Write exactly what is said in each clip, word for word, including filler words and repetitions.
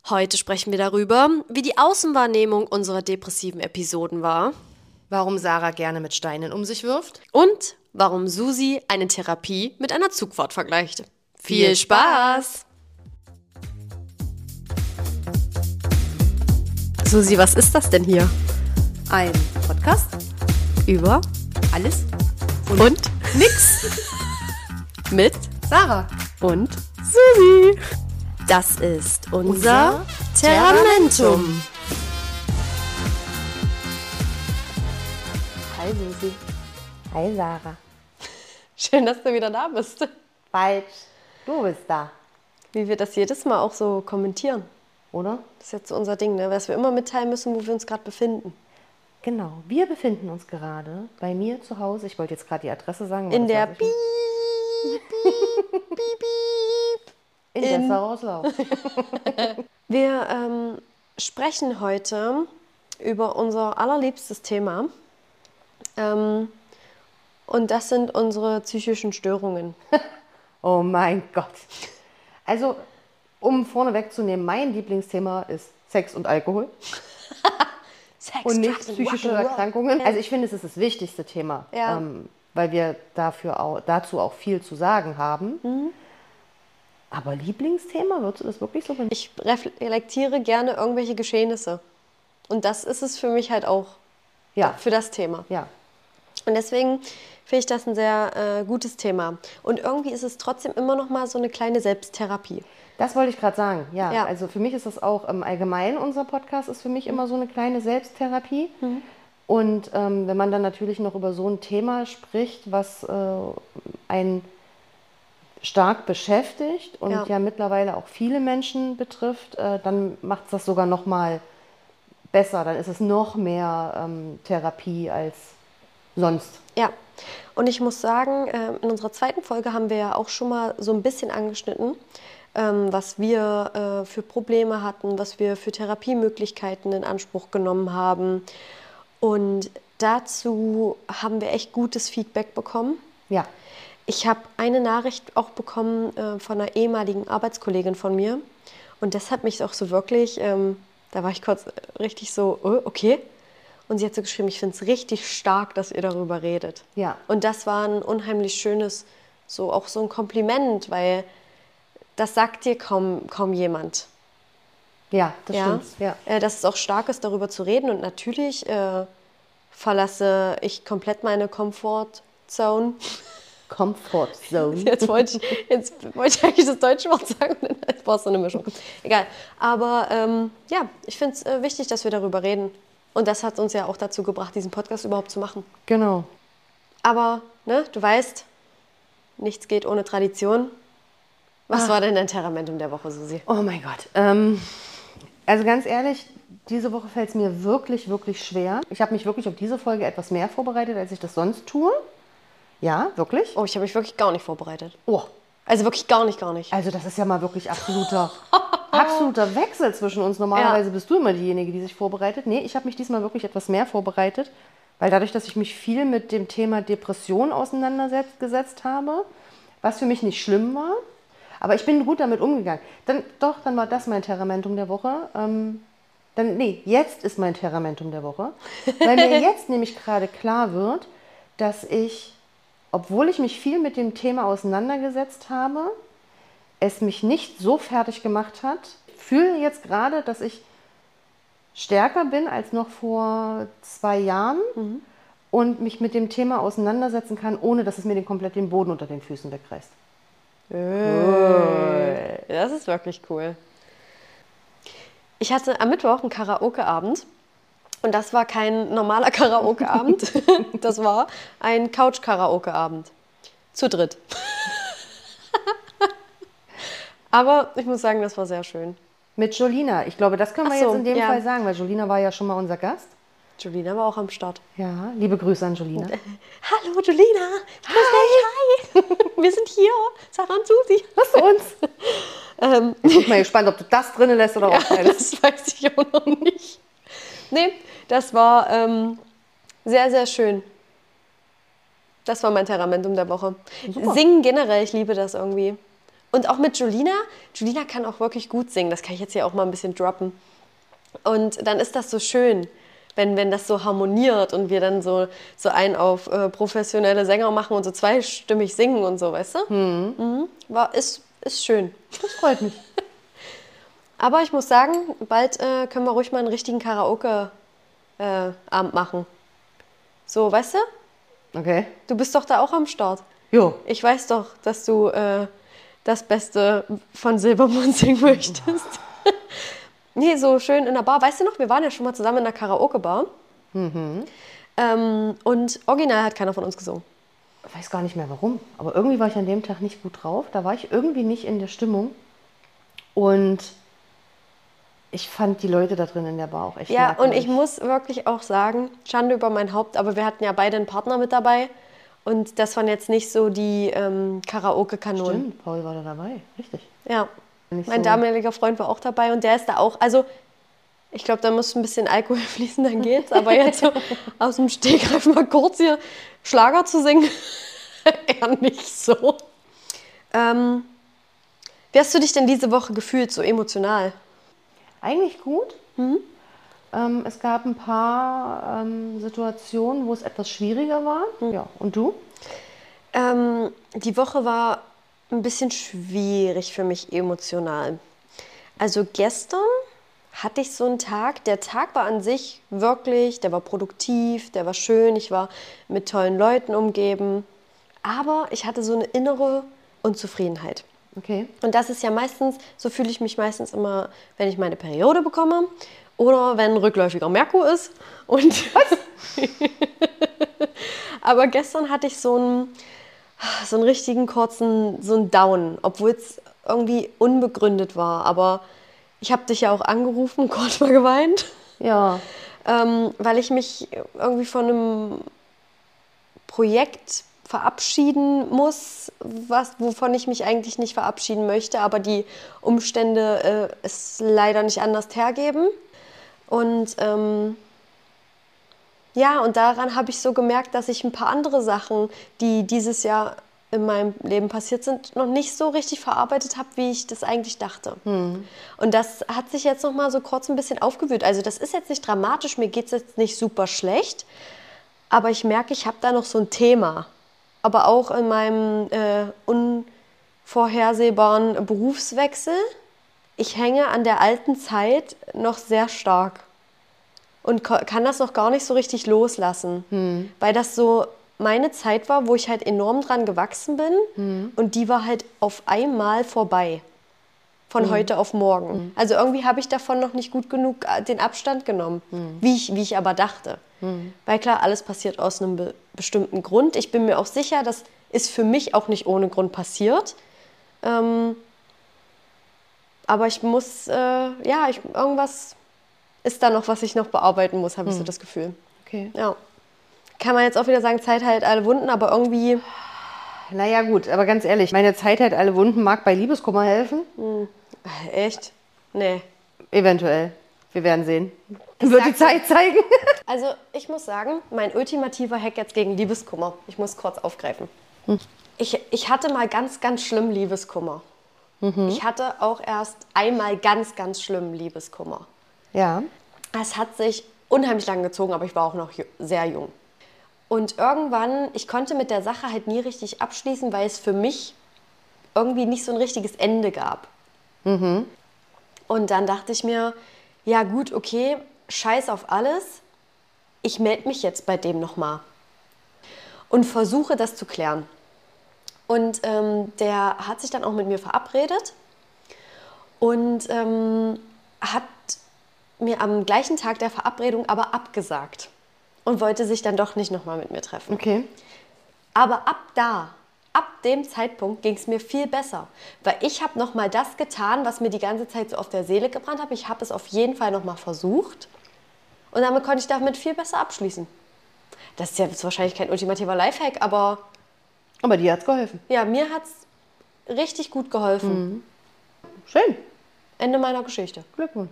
Heute sprechen wir darüber, wie die Außenwahrnehmung unserer depressiven Episoden war Warum Sarah gerne mit Steinen um sich wirft. und warum Susi eine Therapie mit einer Zugfahrt vergleicht. Viel Viel Spaß! Susi, was ist das denn hier? Ein Podcast Über alles und nix. mit Sarah. und Susi. Das ist unser, Unser Terramentum. Hi Susi. Hi Sarah. Schön, dass du wieder da bist. Falsch. Du bist da, Wie wir das jedes Mal auch so kommentieren. oder? Das ist jetzt so unser Ding, ne? Was wir immer mitteilen müssen, wo wir uns gerade befinden. Genau. Wir befinden uns gerade bei mir zu Hause. Ich wollte jetzt gerade die Adresse sagen. aber In das der weiß ich nicht. Piep, Piep, Piep, Piep. In, in- Dessau-Rauslauf. Wir ähm, sprechen heute über unser allerliebstes Thema. Ähm, und das sind unsere psychischen Störungen. Oh mein Gott. Also, um vorne wegzunehmen, mein Lieblingsthema ist Sex und Alkohol Sex, und nicht Drugs and psychische Rock'n'Roll. Erkrankungen. Also ich finde, es ist das wichtigste Thema, Ja. ähm, weil wir dafür auch, dazu auch viel zu sagen haben. Mhm. Aber Lieblingsthema, würdest du das wirklich so benennen? Ich reflektiere gerne irgendwelche Geschehnisse. Und das ist es für mich halt auch, Ja, für das Thema. ja. Und deswegen finde ich das ein sehr äh, gutes Thema. Und irgendwie ist es trotzdem immer noch mal so eine kleine Selbsttherapie. Das wollte ich gerade sagen. Ja, Ja. also für mich ist das auch im Allgemeinen, unser Podcast ist für mich immer so eine kleine Selbsttherapie. Und ähm, wenn man dann natürlich noch über so ein Thema spricht, was äh, einen stark beschäftigt und Ja. ja, mittlerweile auch viele Menschen betrifft, äh, dann macht es das sogar noch mal besser. Dann ist es noch mehr ähm, Therapie als sonst. Ja, und ich muss sagen, ähm, in unserer zweiten Folge haben wir ja auch schon mal so ein bisschen angeschnitten, ähm, was wir äh, für Probleme hatten, was wir für Therapiemöglichkeiten in Anspruch genommen haben. Und dazu haben wir echt gutes Feedback bekommen. Ja, Ich habe eine Nachricht auch bekommen äh, von einer ehemaligen Arbeitskollegin von mir. Und das hat mich auch so wirklich, ähm, da war ich kurz äh, richtig so, oh, okay. Und sie hat so geschrieben, ich finde es richtig stark, dass ihr darüber redet. ja, Und das war ein unheimlich schönes, so auch so ein Kompliment, weil das sagt dir kaum, kaum jemand. ja, das Ja? stimmt. Ja. Äh, dass es auch stark ist, darüber zu reden. Und natürlich äh, verlasse ich komplett meine Comfortzone. Comfort Zone. Jetzt wollte ich, jetzt wollte ich eigentlich das deutsche Wort sagen, jetzt brauchst du eine Mischung. Egal. Aber ähm, ja, ich finde es äh, wichtig, dass wir darüber reden. Und das hat uns ja auch dazu gebracht, diesen Podcast überhaupt zu machen. Genau. Aber, ne, du weißt, nichts geht ohne Tradition. Was Ah. war denn dein Terramentum der Woche, Susi? Oh mein Gott. Ähm, also ganz ehrlich, diese Woche fällt es mir wirklich, wirklich schwer. Ich habe mich wirklich auf diese Folge etwas mehr vorbereitet, als ich das sonst tue. Ja, wirklich. Oh, ich habe mich wirklich gar nicht vorbereitet. Oh, Also wirklich gar nicht, gar nicht. also das ist ja mal wirklich absoluter, absoluter Wechsel zwischen uns. Normalerweise bist du immer diejenige, die sich vorbereitet. Nee, ich habe mich diesmal wirklich etwas mehr vorbereitet, weil dadurch, dass ich mich viel mit dem Thema Depression auseinandergesetzt habe, was für mich nicht schlimm war, aber ich bin gut damit umgegangen. Dann, doch, dann war das mein Terramentum der Woche. Ähm, dann, nee, jetzt ist mein Terramentum der Woche, weil mir jetzt nämlich gerade klar wird, dass ich, obwohl ich mich viel mit dem Thema auseinandergesetzt habe, es mich nicht so fertig gemacht hat. Ich fühle jetzt gerade, dass ich stärker bin als noch vor zwei Jahren und mich mit dem Thema auseinandersetzen kann, ohne dass es mir den komplett den Boden unter den Füßen wegreißt. Das ist wirklich cool. Ich hatte am Mittwoch einen Karaoke-Abend. Und das war kein normaler Karaoke-Abend. Das war ein Couch-Karaoke-Abend. Zu dritt. Aber ich muss sagen, das war sehr schön. Mit Jolina. Ich glaube, das können wir Ach so, jetzt in dem ja. Fall sagen, weil Jolina war ja schon mal unser Gast. Julina war auch am Start. Ja, liebe Grüße an Jolina. Hallo Julina, hi. Hi. Wir sind hier, Sarah und Susi. Was für uns? Ähm, Ich bin mal gespannt, ob du das drinnen lässt oder ja, rausschneidest. das weiß ich auch noch nicht. Nee, das war ähm, sehr, sehr schön. Das war mein Terramentum der Woche. Super. Singen generell, ich liebe das irgendwie. Und auch mit Julina. Julina kann auch wirklich gut singen. Das kann ich jetzt hier auch mal ein bisschen droppen. Und dann ist das so schön, wenn, wenn das so harmoniert und wir dann so, so einen auf äh, professionelle Sänger machen und so zweistimmig singen und so, weißt du? Mhm. Mhm. War, ist, ist schön. Das freut mich. Aber ich muss sagen, bald äh, können wir ruhig mal einen richtigen Karaoke-Abend äh, machen. So, weißt du? Okay. Du bist doch da auch am Start. Jo. Ich weiß doch, dass du äh, das Beste von Silbermond singen möchtest. Nee, so schön in der Bar. Weißt du noch, wir waren ja schon mal zusammen in der Karaoke-Bar. Mhm. Ähm, und original hat keiner von uns gesungen. Ich weiß gar nicht mehr warum, aber irgendwie war ich an dem Tag nicht gut drauf. Da war ich irgendwie nicht in der Stimmung. Und ich fand die Leute da drin in der Bar auch echt Ja, und merkwürdig. ich muss wirklich auch sagen, Schande über mein Haupt, aber wir hatten ja beide einen Partner mit dabei. Und das waren jetzt nicht so die ähm, Karaoke-Kanonen. Stimmt, Paul war da dabei, richtig. Ja, Nicht mein so- damaliger Freund war auch dabei und der ist da auch, also ich glaube, da muss ein bisschen Alkohol fließen, dann geht's. Aber jetzt so aus dem Stegreif mal kurz hier Schlager zu singen, eher nicht so. Ähm, wie hast du dich denn diese Woche gefühlt, so emotional? Eigentlich gut. Mhm. Ähm, es gab ein paar ähm, Situationen, wo es etwas schwieriger war. Mhm. Ja, und du? Ähm, die Woche war ein bisschen schwierig für mich emotional. Also gestern hatte ich so einen Tag, der Tag war an sich wirklich, der war produktiv, der war schön, ich war mit tollen Leuten umgeben, aber ich hatte so eine innere Unzufriedenheit. Okay. Und das ist ja meistens, so fühle ich mich meistens immer, wenn ich meine Periode bekomme oder wenn rückläufiger Merkur ist. Und aber gestern hatte ich so einen, so einen richtigen kurzen, so einen Down, obwohl es irgendwie unbegründet war. Aber ich habe dich ja auch angerufen, kurz mal geweint, Ja. ähm, weil ich mich irgendwie von einem Projekt verabschieden muss, was, wovon ich mich eigentlich nicht verabschieden möchte, aber die Umstände äh, es leider nicht anders hergeben. Und ähm, ja, und daran habe ich so gemerkt, dass ich ein paar andere Sachen, die dieses Jahr in meinem Leben passiert sind, noch nicht so richtig verarbeitet habe, wie ich das eigentlich dachte. Hm. Und das hat sich jetzt noch mal so kurz ein bisschen aufgewühlt. Also das ist jetzt nicht dramatisch, mir geht es jetzt nicht super schlecht, aber ich merke, ich habe da noch so ein Thema. Aber auch in meinem äh, unvorhersehbaren Berufswechsel, ich hänge an der alten Zeit noch sehr stark und kann das noch gar nicht so richtig loslassen, Hm. weil das so meine Zeit war, wo ich halt enorm dran gewachsen bin Hm. und die war halt auf einmal vorbei, von Hm. heute auf morgen. Hm. Also irgendwie habe ich davon noch nicht gut genug äh, den Abstand genommen, Hm. wie ich, wie ich aber dachte. Hm. Weil klar, alles passiert aus einem be bestimmten Grund. Ich bin mir auch sicher, das ist für mich auch nicht ohne Grund passiert. Ähm, aber ich muss, äh, ja, ich, irgendwas ist da noch, was ich noch bearbeiten muss, habe ich so das Gefühl. Okay. Ja. Kann man jetzt auch wieder sagen, Zeit heilt alle Wunden, aber irgendwie, Naja, gut, aber ganz ehrlich, meine Zeit halt alle Wunden mag bei Liebeskummer helfen. äh, echt, nee. Eventuell. Wir werden sehen. Wird die Zeit zeigen. Also ich muss sagen, mein ultimativer Hack jetzt gegen Liebeskummer, ich muss kurz aufgreifen. Ich, ich hatte mal ganz, ganz schlimm Liebeskummer. Ich hatte auch erst einmal ganz, ganz schlimm Liebeskummer. Ja. Es hat sich unheimlich lang gezogen, aber ich war auch noch ju- sehr jung. Und irgendwann, ich konnte mit der Sache halt nie richtig abschließen, weil es für mich irgendwie nicht so ein richtiges Ende gab. Mhm. Und dann dachte ich mir, ja gut, okay, scheiß auf alles, ich melde mich jetzt bei dem nochmal und versuche das zu klären. Und ähm, der hat sich dann auch mit mir verabredet und ähm, hat mir am gleichen Tag der Verabredung aber abgesagt und wollte sich dann doch nicht nochmal mit mir treffen. Okay. Aber ab da, ab dem Zeitpunkt ging es mir viel besser, weil ich habe nochmal das getan, was mir die ganze Zeit so auf der Seele gebrannt hat. Ich habe es auf jeden Fall nochmal versucht und damit konnte ich damit viel besser abschließen. Das ist ja jetzt wahrscheinlich kein ultimativer Lifehack, aber Aber dir hat's geholfen. ja, mir hat es richtig gut geholfen. Schön. Ende meiner Geschichte. Glückwunsch.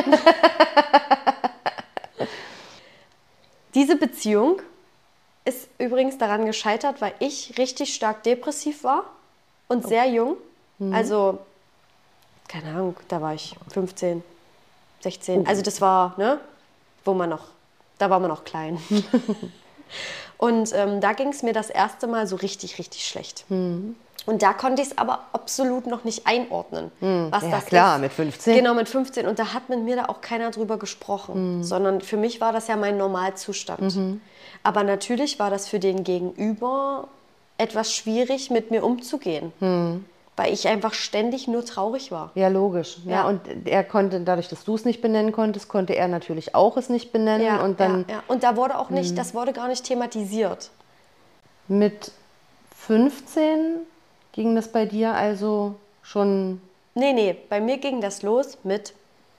Diese Beziehung ist übrigens daran gescheitert, weil ich richtig stark depressiv war und sehr jung. Mhm. Also, keine Ahnung, da war ich fünfzehn, sechzehn. Oh. Also das war, ne, wo man noch, da war man noch klein. Und ähm, da ging es mir das erste Mal so richtig, richtig schlecht. Mhm. Und da konnte ich es aber absolut noch nicht einordnen, mhm. was ja, das klar, ist. mit fünfzehn. Genau, mit fünfzehn. Und da hat mit mir da auch keiner drüber gesprochen, mhm. sondern für mich war das ja mein Normalzustand. Mhm. Aber natürlich war das für den Gegenüber etwas schwierig, mit mir umzugehen. Mhm. Weil ich einfach ständig nur traurig war. Ja, logisch. Ja. Ja, und er konnte, dadurch, dass du es nicht benennen konntest, konnte er natürlich auch es nicht benennen. Ja, und dann, ja, ja. Und da wurde auch nicht, mh. das wurde gar nicht thematisiert. Mit fünfzehn ging das bei dir also schon... Nee, nee, bei mir ging das los mit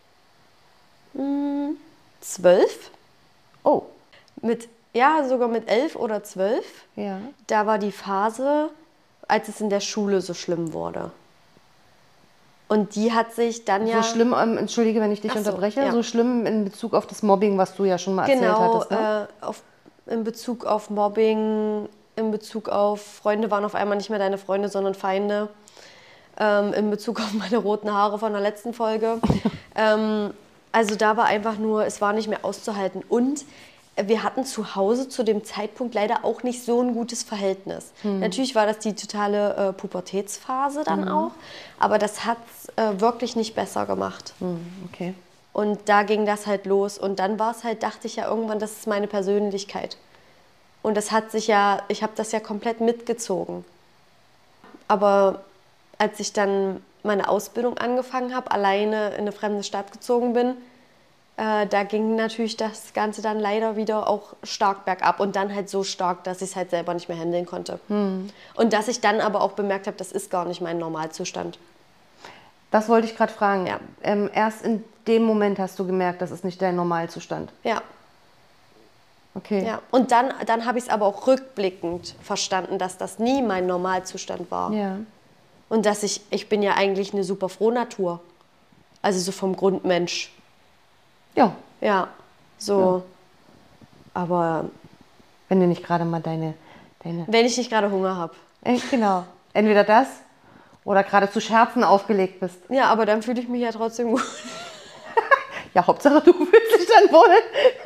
mh, zwölf. Oh. Mit, ja, sogar mit elf oder zwölf. Ja. Da war die Phase, als es in der Schule so schlimm wurde. Und die hat sich dann so ja... So schlimm, ähm, entschuldige, wenn ich dich so, unterbreche, ja. so schlimm in Bezug auf das Mobbing, was du ja schon mal genau, erzählt hattest, ne? Genau, äh, auf, in Bezug auf Mobbing, in Bezug auf Freunde waren auf einmal nicht mehr deine Freunde, sondern Feinde. Ähm, in Bezug auf meine roten Haare von der letzten Folge. ähm, also da war einfach nur, es war nicht mehr auszuhalten. Und wir hatten zu Hause zu dem Zeitpunkt leider auch nicht so ein gutes Verhältnis. Hm. Natürlich war das die totale äh, Pubertätsphase dann mhm. auch, aber das hat es äh, wirklich nicht besser gemacht. Hm, okay. Und da ging das halt los. Und dann war es halt, dachte ich ja irgendwann, das ist meine Persönlichkeit. Und das hat sich ja, ich habe das ja komplett mitgezogen. Aber als ich dann meine Ausbildung angefangen habe, alleine in eine fremde Stadt gezogen bin, Äh, da ging natürlich das Ganze dann leider wieder auch stark bergab und dann halt so stark, dass ich es halt selber nicht mehr handeln konnte. Hm. Und dass ich dann aber auch bemerkt habe, das ist gar nicht mein Normalzustand. Das wollte ich gerade fragen. Ja. Ähm, erst in dem Moment hast du gemerkt, das ist nicht dein Normalzustand. Ja. Okay. Ja. Und dann, dann habe ich es aber auch rückblickend verstanden, dass das nie mein Normalzustand war. Ja. Und dass ich, ich bin ja eigentlich eine super Frohnatur. Also so vom Grundmensch. Ja. Ja, so. Ja. Aber... Wenn du nicht gerade mal deine, deine... Wenn ich nicht gerade Hunger habe. Äh, genau. Entweder das oder gerade zu Scherzen aufgelegt bist. Ja, aber dann fühle ich mich ja trotzdem gut. Ja, Hauptsache du fühlst dich dann wohl.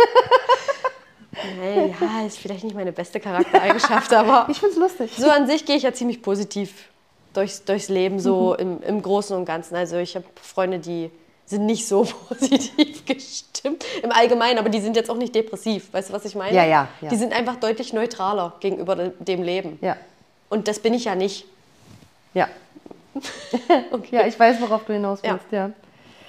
Hey, ja, ist vielleicht nicht meine beste Charaktereigenschaft, aber... Ich find's lustig. So an sich gehe ich ja ziemlich positiv durchs, durchs Leben, so mhm. im, im Großen und Ganzen. Also ich habe Freunde, die... sind nicht so positiv gestimmt im Allgemeinen, aber die sind jetzt auch nicht depressiv. Weißt du, was ich meine? Ja, ja, ja. Die sind einfach deutlich neutraler gegenüber dem Leben. Ja. Und das bin ich ja nicht. Ja. Okay. Ja, ich weiß, worauf du hinaus willst, ja. ja.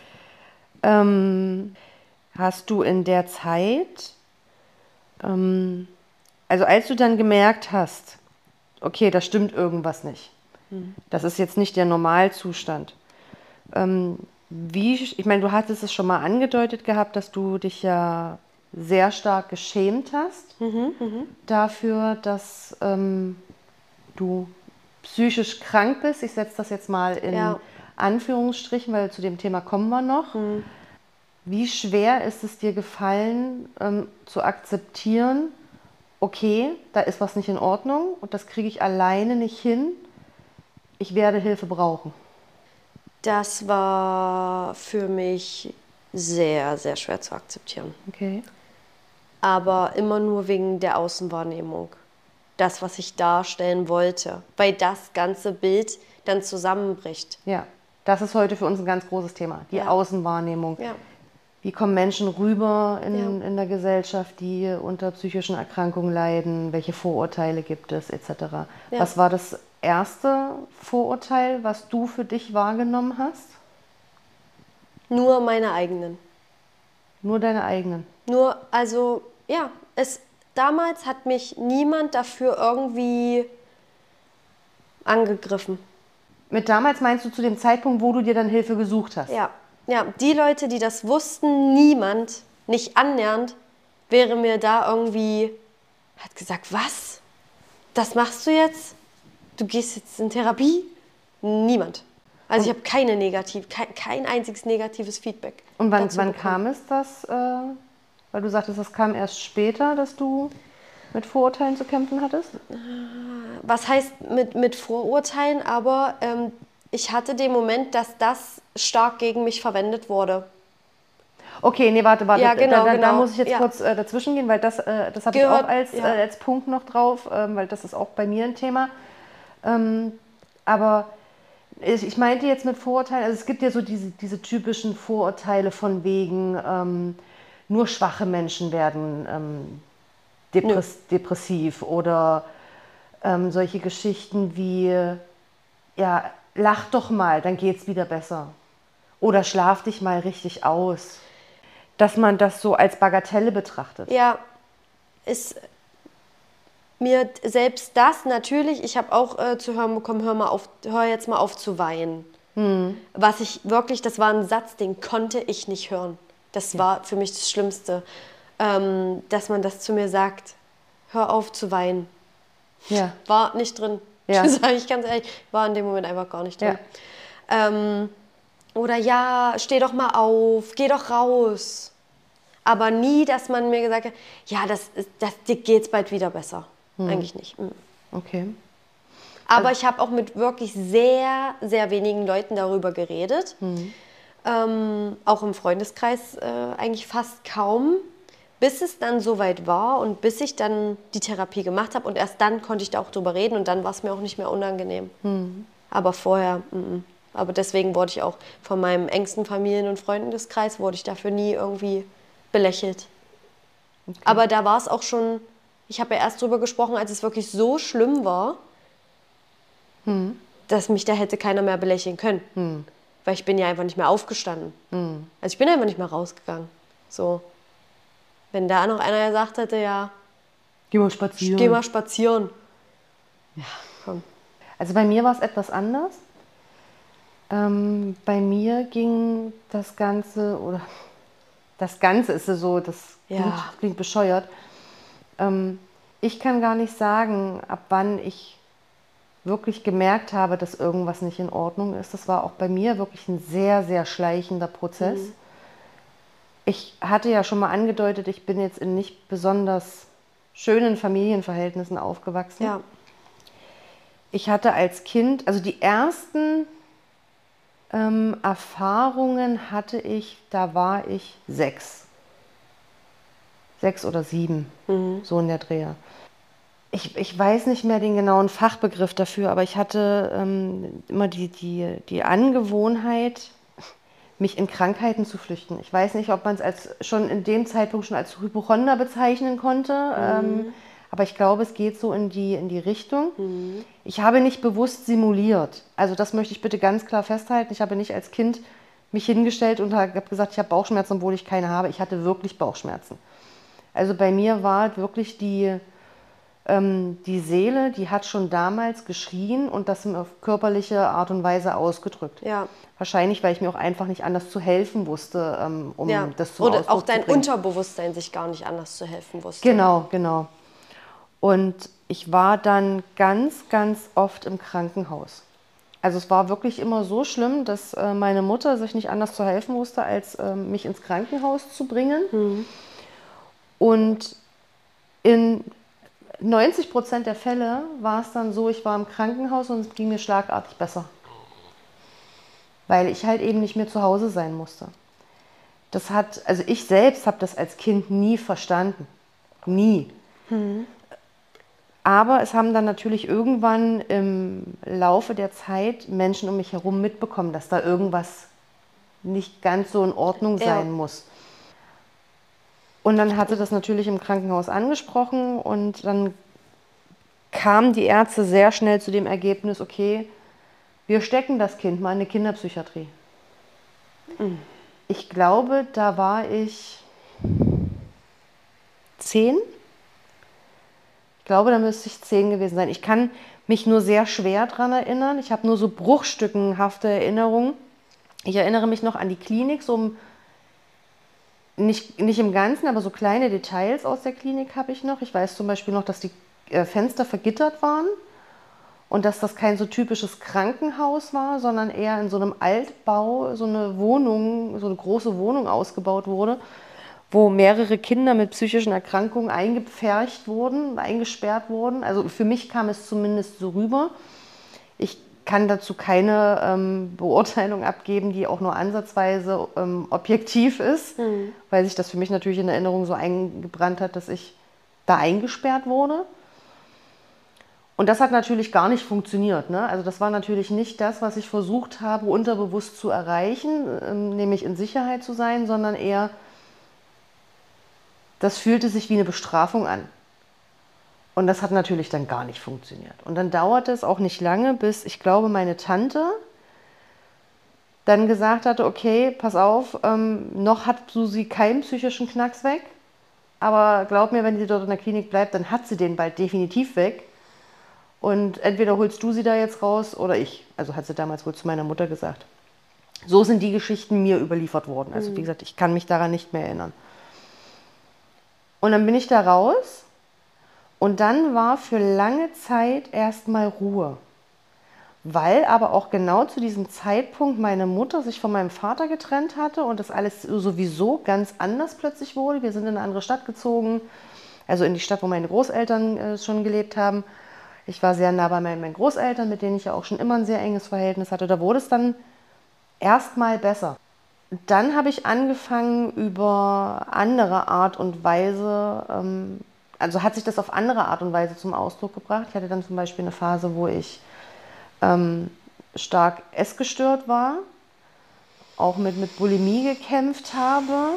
Ähm, hast du in der Zeit, ähm, also als du dann gemerkt hast, okay, da stimmt irgendwas nicht, hm. das ist jetzt nicht der Normalzustand, ähm, Wie, ich meine, du hattest es schon mal angedeutet gehabt, dass du dich ja sehr stark geschämt hast mhm, mh. dafür, dass ähm, du psychisch krank bist. Ich setze das jetzt mal in ja. Anführungsstrichen, weil zu dem Thema kommen wir noch. Mhm. Wie schwer ist es dir gefallen, ähm, zu akzeptieren, okay, da ist was nicht in Ordnung und das kriege ich alleine nicht hin, ich werde Hilfe brauchen? Das war für mich sehr, sehr schwer zu akzeptieren. Okay. Aber immer nur wegen der Außenwahrnehmung. Das, was ich darstellen wollte. Weil das ganze Bild dann zusammenbricht. Ja, das ist heute für uns ein ganz großes Thema. Die ja. Außenwahrnehmung. Ja. Wie kommen Menschen rüber in, ja. in der Gesellschaft, die unter psychischen Erkrankungen leiden? Welche Vorurteile gibt es, et cetera. Ja. Was war das erste Vorurteil, was du für dich wahrgenommen hast? Nur meine eigenen. Nur deine eigenen? Nur, also, ja, es, damals hat mich niemand dafür irgendwie angegriffen. Mit damals meinst du zu dem Zeitpunkt, wo du dir dann Hilfe gesucht hast? Ja, ja, die Leute, die das wussten, niemand, nicht annähernd, wäre mir da irgendwie, hat gesagt, was? Das machst du jetzt? Du gehst jetzt in Therapie? Niemand. Also und ich habe keine negativ, kein, kein einziges negatives Feedback. Und wann, wann kam es das? Äh, weil du sagtest, das kam erst später, dass du mit Vorurteilen zu kämpfen hattest? Was heißt mit, mit Vorurteilen? Aber ähm, ich hatte den Moment, dass das stark gegen mich verwendet wurde. Okay, nee, warte, warte. Ja, genau, da, da, genau. da muss ich jetzt ja. kurz äh, dazwischen gehen, weil das, äh, das habe ich Gehört, auch als, ja. äh, als Punkt noch drauf, ähm, weil das ist auch bei mir ein Thema. Ähm, aber ich, ich meinte jetzt mit Vorurteilen, also es gibt ja so diese, diese typischen Vorurteile von wegen, ähm, nur schwache Menschen werden ähm, depress depressiv oder ähm, solche Geschichten wie, ja, lach doch mal, dann geht's wieder besser. Oder schlaf dich mal richtig aus. Dass man das so als Bagatelle betrachtet. Ja, ist mir selbst das natürlich, ich habe auch äh, zu hören bekommen, hör, mal auf, hör jetzt mal auf zu weinen. Hm. Was ich wirklich, das war ein Satz, den konnte ich nicht hören. Das ja. war für mich das Schlimmste, ähm, dass man das zu mir sagt, hör auf zu weinen. Ja. War nicht drin. Ja. Das sage ich ganz ehrlich, war in dem Moment einfach gar nicht drin. Ja. Ähm, oder ja, steh doch mal auf, geh doch raus. Aber nie, dass man mir gesagt hat, ja, das, das, dir geht's bald wieder besser. Hm. Eigentlich nicht. Mhm. Okay. Aber also, ich habe auch mit wirklich sehr, sehr wenigen Leuten darüber geredet. Mhm. Ähm, auch im Freundeskreis äh, eigentlich fast kaum. Bis es dann soweit war und bis ich dann die Therapie gemacht habe. Und erst dann konnte ich da auch drüber reden und dann war es mir auch nicht mehr unangenehm. Mhm. Aber vorher, m-m. aber deswegen wurde ich auch von meinem engsten Familien- und Freundeskreis, wurde ich dafür nie irgendwie belächelt. Okay. Aber da war es auch schon, ich habe ja erst drüber gesprochen, als es wirklich so schlimm war, hm. dass mich da hätte keiner mehr belächeln können. Hm. Weil ich bin ja einfach nicht mehr aufgestanden. Hm. Also ich bin einfach nicht mehr rausgegangen. So. Wenn da noch einer gesagt hätte, ja, geh mal spazieren. Geh mal spazieren. Ja, komm. Also bei mir war es etwas anders. Ähm, bei mir ging das Ganze, oder das Ganze ist so, das klingt, ja. klingt bescheuert. Ähm, ich kann gar nicht sagen, ab wann ich wirklich gemerkt habe, dass irgendwas nicht in Ordnung ist. Das war auch bei mir wirklich ein sehr, sehr schleichender Prozess. Mhm. Ich hatte ja schon mal angedeutet, ich bin jetzt in nicht besonders schönen Familienverhältnissen aufgewachsen. Ja. Ich hatte als Kind, also die ersten ähm, Erfahrungen hatte ich, da war ich sechs. Sechs oder sieben, mhm. so in der Drehe. Ich, ich weiß nicht mehr den genauen Fachbegriff dafür, aber ich hatte ähm, immer die, die, die Angewohnheit, mich in Krankheiten zu flüchten. Ich weiß nicht, ob man es als schon in dem Zeitpunkt schon als Hypochonder bezeichnen konnte, mhm. ähm, aber ich glaube, es geht so in die, in die Richtung. Mhm. Ich habe nicht bewusst simuliert. Also das möchte ich bitte ganz klar festhalten. Ich habe nicht als Kind mich hingestellt und habe gesagt, ich habe Bauchschmerzen, obwohl ich keine habe. Ich hatte wirklich Bauchschmerzen. Also bei mir war wirklich die... Die Seele, die hat schon damals geschrien und das auf körperliche Art und Weise ausgedrückt. Ja. Wahrscheinlich, weil ich mir auch einfach nicht anders zu helfen wusste, um ja. das zum Oder Ausdruck auch dein zu bringen. Unterbewusstsein sich gar nicht anders zu helfen wusste. Genau, genau. Und ich war dann ganz, ganz oft im Krankenhaus. Also es war wirklich immer so schlimm, dass meine Mutter sich nicht anders zu helfen wusste, als mich ins Krankenhaus zu bringen. Mhm. Und in neunzig Prozent der Fälle war es dann so, ich war im Krankenhaus und es ging mir schlagartig besser. Weil ich halt eben nicht mehr zu Hause sein musste. Das hat, also ich selbst habe das als Kind nie verstanden. Nie. Mhm. Aber es haben dann natürlich irgendwann im Laufe der Zeit Menschen um mich herum mitbekommen, dass da irgendwas nicht ganz so in Ordnung sein ja. muss. Und dann hatte das natürlich im Krankenhaus angesprochen und dann kamen die Ärzte sehr schnell zu dem Ergebnis, okay, wir stecken das Kind mal in eine Kinderpsychiatrie. Mhm. Ich glaube, da war ich zehn. Ich glaube, da müsste ich zehn gewesen sein. Ich kann mich nur sehr schwer daran erinnern. Ich habe nur so bruchstückenhafte Erinnerungen. Ich erinnere mich noch an die Klinik, so um Nicht, nicht im Ganzen, aber so kleine Details aus der Klinik habe ich noch. Ich weiß zum Beispiel noch, dass die äh, Fenster vergittert waren und dass das kein so typisches Krankenhaus war, sondern eher in so einem Altbau so eine Wohnung, so eine große Wohnung ausgebaut wurde, wo mehrere Kinder mit psychischen Erkrankungen eingepfercht wurden, eingesperrt wurden. Also für mich kam es zumindest so rüber. Ich kann dazu keine ähm, Beurteilung abgeben, die auch nur ansatzweise ähm, objektiv ist, mhm. weil sich das für mich natürlich in Erinnerung so eingebrannt hat, dass ich da eingesperrt wurde. Und das hat natürlich gar nicht funktioniert. Ne? Also das war natürlich nicht das, was ich versucht habe, unterbewusst zu erreichen, ähm, nämlich in Sicherheit zu sein, sondern eher, das fühlte sich wie eine Bestrafung an. Und das hat natürlich dann gar nicht funktioniert. Und dann dauerte es auch nicht lange, bis, ich glaube, meine Tante dann gesagt hatte, okay, pass auf, ähm, noch hat Susi keinen psychischen Knacks weg, aber glaub mir, wenn sie dort in der Klinik bleibt, dann hat sie den bald definitiv weg. Und entweder holst du sie da jetzt raus oder ich. Also hat sie damals wohl zu meiner Mutter gesagt. So sind die Geschichten mir überliefert worden. Also wie gesagt, ich kann mich daran nicht mehr erinnern. Und dann bin ich da raus und dann war für lange Zeit erstmal Ruhe. Weil aber auch genau zu diesem Zeitpunkt meine Mutter sich von meinem Vater getrennt hatte und das alles sowieso ganz anders plötzlich wurde. Wir sind in eine andere Stadt gezogen, also in die Stadt, wo meine Großeltern äh, schon gelebt haben. Ich war sehr nah bei meinen Großeltern, mit denen ich ja auch schon immer ein sehr enges Verhältnis hatte. Da wurde es dann erstmal besser. Dann habe ich angefangen, über andere Art und Weise, ähm, also hat sich das auf andere Art und Weise zum Ausdruck gebracht. Ich hatte dann zum Beispiel eine Phase, wo ich ähm, stark essgestört war, auch mit, mit Bulimie gekämpft habe.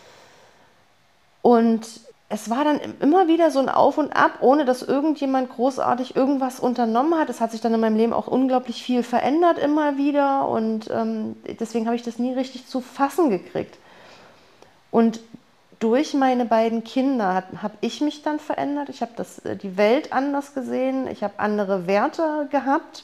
Und es war dann immer wieder so ein Auf und Ab, ohne dass irgendjemand großartig irgendwas unternommen hat. Es hat sich dann in meinem Leben auch unglaublich viel verändert immer wieder und ähm, deswegen habe ich das nie richtig zu fassen gekriegt. Und durch meine beiden Kinder habe ich mich dann verändert. Ich habe das, die Welt anders gesehen, ich habe andere Werte gehabt.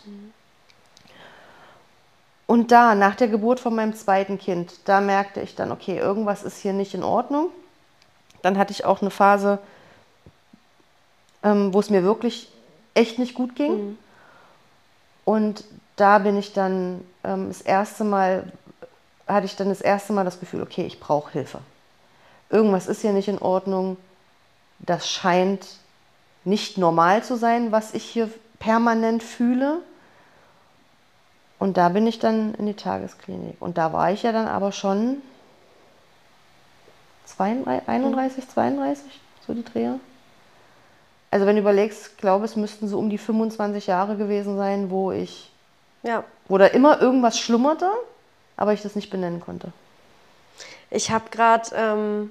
Und da, nach der Geburt von meinem zweiten Kind, da merkte ich dann, okay, irgendwas ist hier nicht in Ordnung. Dann hatte ich auch eine Phase, ähm, wo es mir wirklich echt nicht gut ging. Mhm. Und da bin ich dann ähm, das erste Mal, hatte ich dann das erste Mal das Gefühl, okay, ich brauche Hilfe. Irgendwas ist hier nicht in Ordnung. Das scheint nicht normal zu sein, was ich hier permanent fühle. Und da bin ich dann in die Tagesklinik. Und da war ich ja dann aber schon zweiunddreißig, einunddreißig, zweiunddreißig, so die Dreher. Also wenn du überlegst, ich glaube, es müssten so um die fünfundzwanzig Jahre gewesen sein, wo ich, ja. wo da immer irgendwas schlummerte, aber ich das nicht benennen konnte. Ich habe gerade, ähm,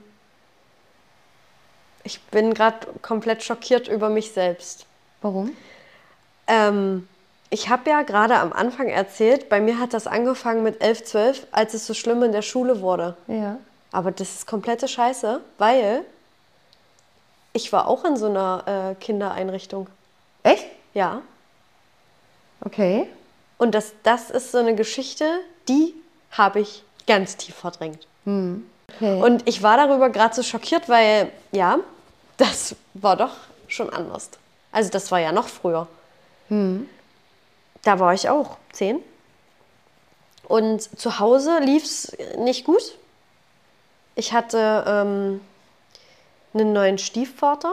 ich bin gerade komplett schockiert über mich selbst. Warum? Ähm, ich habe ja gerade am Anfang erzählt, bei mir hat das angefangen mit elf, zwölf, als es so schlimm in der Schule wurde. Ja. Aber das ist komplette Scheiße, weil ich war auch in so einer äh, Kindereinrichtung. Echt? Ja. Okay. Und das, das ist so eine Geschichte, die habe ich ganz tief verdrängt. Hm. Okay. Und ich war darüber gerade so schockiert, weil, ja, das war doch schon anders. Also das war ja noch früher. Hm. Da war ich auch zehn. Und zu Hause lief es nicht gut. Ich hatte ähm, einen neuen Stiefvater,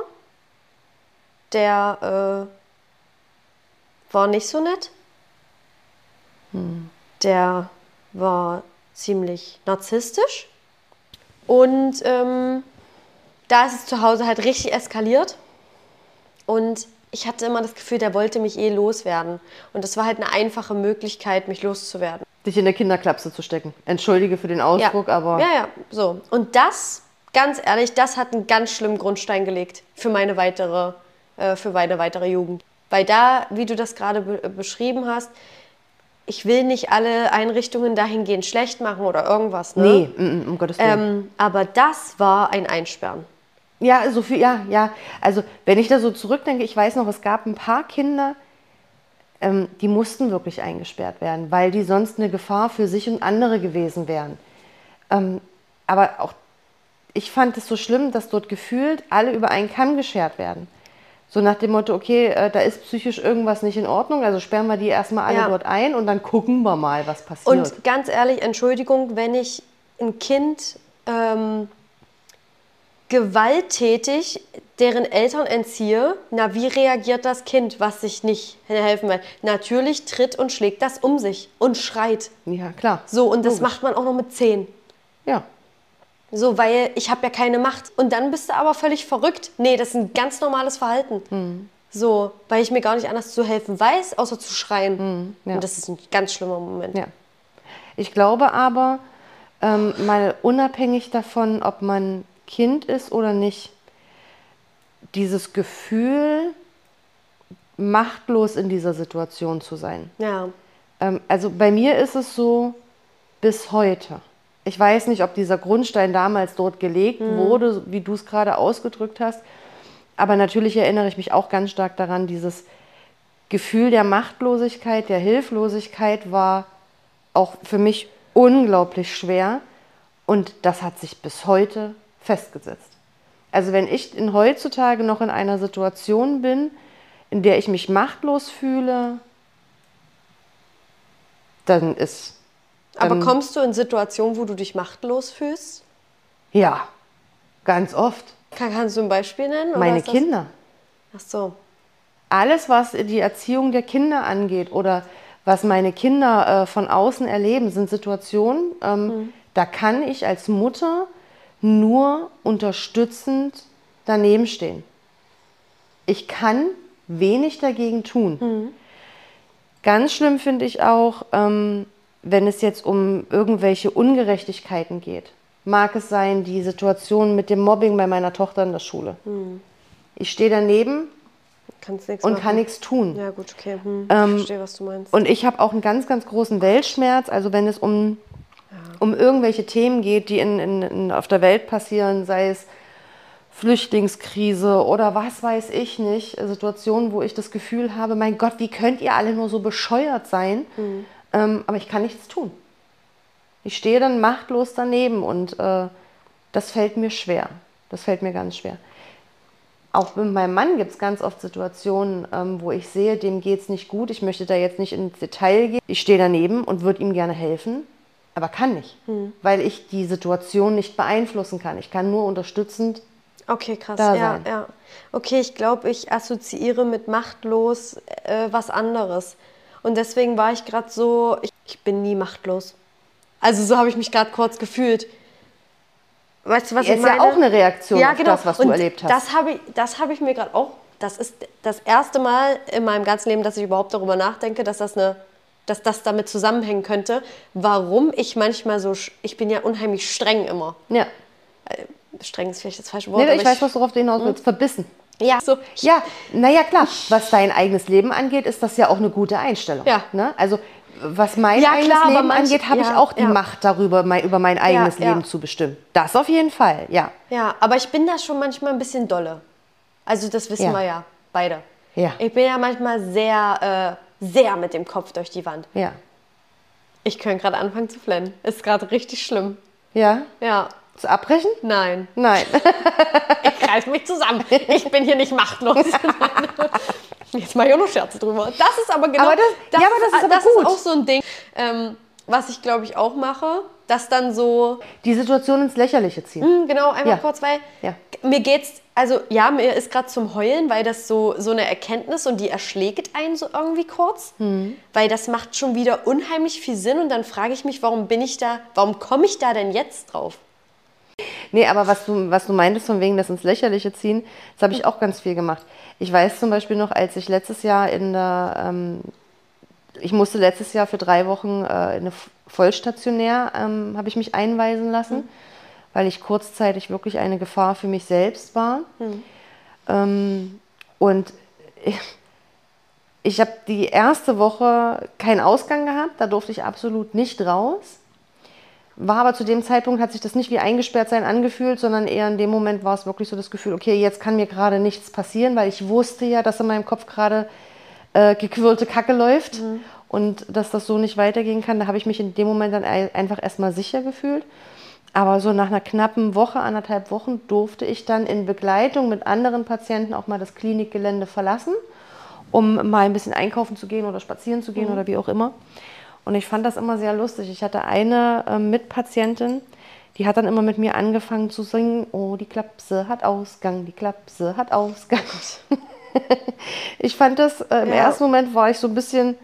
der äh, war nicht so nett. Hm. Der war ziemlich narzisstisch. Und ähm, da ist es zu Hause halt richtig eskaliert. Und ich hatte immer das Gefühl, der wollte mich eh loswerden. Und das war halt eine einfache Möglichkeit, mich loszuwerden. Dich in der Kinderklapse zu stecken. Entschuldige für den Ausdruck, ja. aber... Ja, ja, so. Und das, ganz ehrlich, das hat einen ganz schlimmen Grundstein gelegt für meine weitere, äh, für meine weitere Jugend. Weil da, wie du das gerade be- beschrieben hast, ich will nicht alle Einrichtungen dahingehend schlecht machen oder irgendwas. Ne? Nee, um, um Gottes Willen. Ähm, aber das war ein Einsperren. Ja, so viel, ja, ja. Also wenn ich da so zurückdenke, ich weiß noch, es gab ein paar Kinder, ähm, die mussten wirklich eingesperrt werden, weil die sonst eine Gefahr für sich und andere gewesen wären. Ähm, aber auch ich fand es so schlimm, dass dort gefühlt alle über einen Kamm geschert werden. So nach dem Motto, okay, äh, da ist psychisch irgendwas nicht in Ordnung, also sperren wir die erstmal alle ja. dort ein und dann gucken wir mal, was passiert. Und ganz ehrlich, Entschuldigung, wenn ich ein Kind ähm, gewalttätig deren Eltern entziehe, na, wie reagiert das Kind, was sich nicht helfen will? Natürlich tritt und schlägt das um sich und schreit. Ja, klar. So, und das Logisch. macht man auch noch mit zehn. Ja. So, weil ich habe ja keine Macht. Und dann bist du aber völlig verrückt. Nee, das ist ein ganz normales Verhalten. Mhm. So, weil ich mir gar nicht anders zu helfen weiß, außer zu schreien. Mhm, ja. Und das ist ein ganz schlimmer Moment. Ja. Ich glaube aber, ähm, mal unabhängig davon, ob man Kind ist oder nicht, dieses Gefühl, machtlos in dieser Situation zu sein. Ja. Ähm, also bei mir ist es so bis heute. Ich weiß nicht, ob dieser Grundstein damals dort gelegt mhm. wurde, wie du es gerade ausgedrückt hast. Aber natürlich erinnere ich mich auch ganz stark daran, dieses Gefühl der Machtlosigkeit, der Hilflosigkeit war auch für mich unglaublich schwer. Und das hat sich bis heute festgesetzt. Also wenn ich in heutzutage noch in einer Situation bin, in der ich mich machtlos fühle, dann ist... Dann, aber kommst du in Situationen, wo du dich machtlos fühlst? Ja, ganz oft. Kann, kannst du ein Beispiel nennen? Meine Kinder. Ach so. Alles, was die Erziehung der Kinder angeht oder was meine Kinder äh, von außen erleben, sind Situationen, ähm, mhm. da kann ich als Mutter nur unterstützend daneben stehen. Ich kann wenig dagegen tun. Mhm. Ganz schlimm finde ich auch, ähm, wenn es jetzt um irgendwelche Ungerechtigkeiten geht. Mag es sein, die Situation mit dem Mobbing bei meiner Tochter in der Schule. Mhm. Ich stehe daneben Kannst nichts und machen. kann nichts tun. Ja gut, okay. Hm. Ähm, ich verstehe, was du meinst. Und ich habe auch einen ganz, ganz großen Weltschmerz. Also wenn es um, ja. um irgendwelche Themen geht, die in, in, in, auf der Welt passieren, sei es Flüchtlingskrise oder was weiß ich nicht, Situationen, wo ich das Gefühl habe, mein Gott, wie könnt ihr alle nur so bescheuert sein? Mhm. Ähm, aber ich kann nichts tun. Ich stehe dann machtlos daneben und äh, das fällt mir schwer. Das fällt mir ganz schwer. Auch mit meinem Mann gibt es ganz oft Situationen, ähm, wo ich sehe, dem geht es nicht gut. Ich möchte da jetzt nicht ins Detail gehen. Ich stehe daneben und würde ihm gerne helfen, aber kann nicht, hm. weil ich die Situation nicht beeinflussen kann. Ich kann nur unterstützend okay, krass. da ja, sein. Ja. Okay, ich glaube, ich assoziiere mit machtlos äh, was anderes. Und deswegen war ich gerade so, ich, ich bin nie machtlos. Also so habe ich mich gerade kurz gefühlt. Weißt du, was ja, ich ist meine? ja auch eine Reaktion ja, auf genau. das, was und du erlebt hast. Das habe ich, das habe ich mir gerade auch, das ist das erste Mal in meinem ganzen Leben, dass ich überhaupt darüber nachdenke, dass das, eine, dass das damit zusammenhängen könnte, warum ich manchmal so, ich bin ja unheimlich streng immer. Ja. Streng ist vielleicht das falsche Wort. Nee, ich weiß, was du darauf hinaus willst. Hm? Verbissen. Ja, so. Ja, naja, klar. Was dein eigenes Leben angeht, ist das ja auch eine gute Einstellung. Ja. Ne? Also, was mein ja, eigenes klar, Leben manch, angeht, habe ja, ich auch die ja. Macht darüber, mein, über mein eigenes ja, Leben ja. zu bestimmen. Das auf jeden Fall, ja. Ja, aber ich bin da schon manchmal ein bisschen dolle. Also, das wissen ja. wir ja, beide. Ja. Ich bin ja manchmal sehr, äh, sehr mit dem Kopf durch die Wand. Ja. Ich könnte gerade anfangen zu flennen. Ist gerade richtig schlimm. Ja? Ja. Zu abbrechen? Nein. Nein. Ich reiß mich zusammen. Ich bin hier nicht machtlos. Jetzt mache ich auch noch Scherze drüber. Das ist aber genau... Aber das, das, ja, aber das ist aber das gut. ist auch so ein Ding, ähm, was ich, glaube ich, auch mache, dass dann so... Die Situation ins Lächerliche ziehen. Mh, genau, einmal ja. kurz, weil ja. mir geht's... Also ja, mir ist gerade zum Heulen, weil das so, so eine Erkenntnis und die erschlägt einen so irgendwie kurz. Mhm. Weil das macht schon wieder unheimlich viel Sinn und dann frage ich mich, warum bin ich da... Warum komme ich da denn jetzt drauf? Nee, aber was du, was du meintest von wegen das ins Lächerliche ziehen, das habe ich auch ganz viel gemacht. Ich weiß zum Beispiel noch, als ich letztes Jahr in der, ähm, ich musste letztes Jahr für drei Wochen äh, in eine Vollstationär, ähm, habe ich mich einweisen lassen, mhm. weil ich kurzzeitig wirklich eine Gefahr für mich selbst war. Mhm. Ähm, und ich, ich habe die erste Woche keinen Ausgang gehabt, da durfte ich absolut nicht raus. War aber zu dem Zeitpunkt, hat sich das nicht wie eingesperrt sein angefühlt, sondern eher in dem Moment war es wirklich so das Gefühl, okay, jetzt kann mir gerade nichts passieren, weil ich wusste ja, dass in meinem Kopf gerade äh, gequirlte Kacke läuft mhm. und dass das so nicht weitergehen kann. Da habe ich mich in dem Moment dann einfach erstmal sicher gefühlt. Aber so nach einer knappen Woche, anderthalb Wochen durfte ich dann in Begleitung mit anderen Patienten auch mal das Klinikgelände verlassen, um mal ein bisschen einkaufen zu gehen oder spazieren zu gehen mhm. oder wie auch immer. Und ich fand das immer sehr lustig. Ich hatte eine äh, Mitpatientin, die hat dann immer mit mir angefangen zu singen, oh, die Klapse hat Ausgang, die Klapse hat Ausgang. Ich fand das, äh, im Ja. ersten Moment war ich so ein bisschen,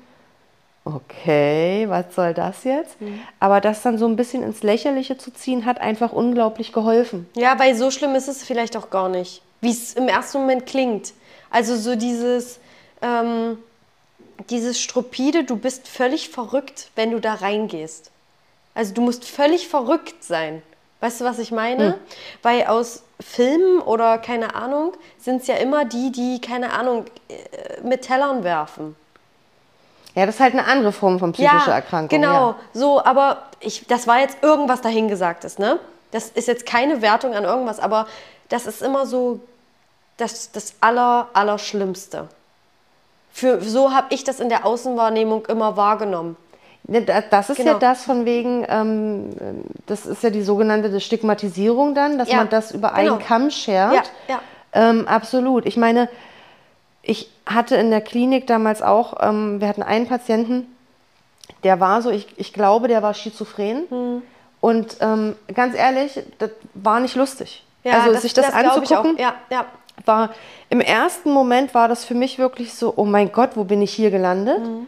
okay, was soll das jetzt? Mhm. Aber das dann so ein bisschen ins Lächerliche zu ziehen, hat einfach unglaublich geholfen. Ja, weil so schlimm ist es vielleicht auch gar nicht, wie es im ersten Moment klingt. Also so dieses, ähm, dieses Stupide, du bist völlig verrückt, wenn du da reingehst. Also du musst völlig verrückt sein. Weißt du, was ich meine? Hm. Weil aus Filmen oder keine Ahnung sind es ja immer die, die, keine Ahnung, äh, mit Tellern werfen. Ja, das ist halt eine andere Form von psychischer Ja, Erkrankung. genau. Ja. So, aber ich, das war jetzt irgendwas dahingesagtes, ne? Das ist jetzt keine Wertung an irgendwas, aber das ist immer so das, das aller, Allerschlimmste. Für, so habe ich das in der Außenwahrnehmung immer wahrgenommen. Ne, da- Das ist Genau. ja das von wegen, ähm, das ist ja die sogenannte Stigmatisierung dann, dass Ja, man das über genau. einen Kamm schert. Ja, ja. Ähm, absolut. Ich meine, ich hatte in der Klinik damals auch, ähm, wir hatten einen Patienten, der war so, ich, ich glaube, der war schizophren. Hm. Und ähm, ganz ehrlich, das war nicht lustig. Ja, also sich das, glaub ich anzugucken, auch. Ja, ja. war im ersten Moment war das für mich wirklich so, oh mein Gott, wo bin ich hier gelandet? Mhm.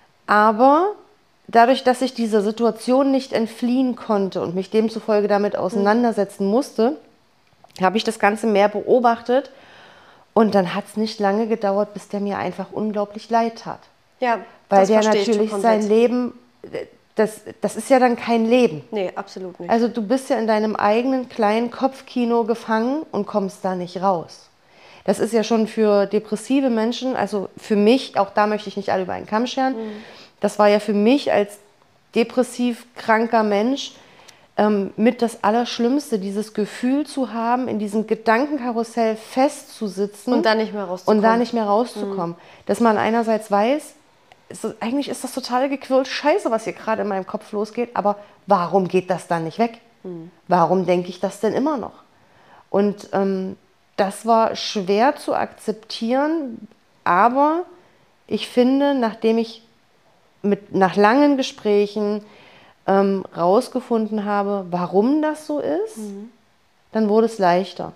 Aber dadurch, dass ich dieser Situation nicht entfliehen konnte und mich demzufolge damit auseinandersetzen musste, habe ich das Ganze mehr beobachtet. Und dann hat es nicht lange gedauert, bis der mir einfach unglaublich leid tat. Ja, Weil das der verstehe ich natürlich komplett. sein Leben, das, das ist ja dann kein Leben. Nee, absolut nicht. Also du bist ja in deinem eigenen kleinen Kopfkino gefangen und kommst da nicht raus. Das ist ja schon für depressive Menschen, also für mich, auch da möchte ich nicht alle über einen Kamm scheren, Mhm. das war ja für mich als depressiv kranker Mensch ähm, mit das Allerschlimmste, dieses Gefühl zu haben, in diesem Gedankenkarussell festzusitzen Und dann nicht mehr rauszukommen. und da nicht mehr rauszukommen. Dass man einerseits weiß, ist das, eigentlich ist das total gequirlt Scheiße, was hier gerade in meinem Kopf losgeht, aber warum geht das dann nicht weg? Warum denke ich das denn immer noch? Und ähm, das war schwer zu akzeptieren, aber ich finde, nachdem ich mit, nach langen Gesprächen ähm, rausgefunden habe, warum das so ist, Mhm. dann wurde es leichter.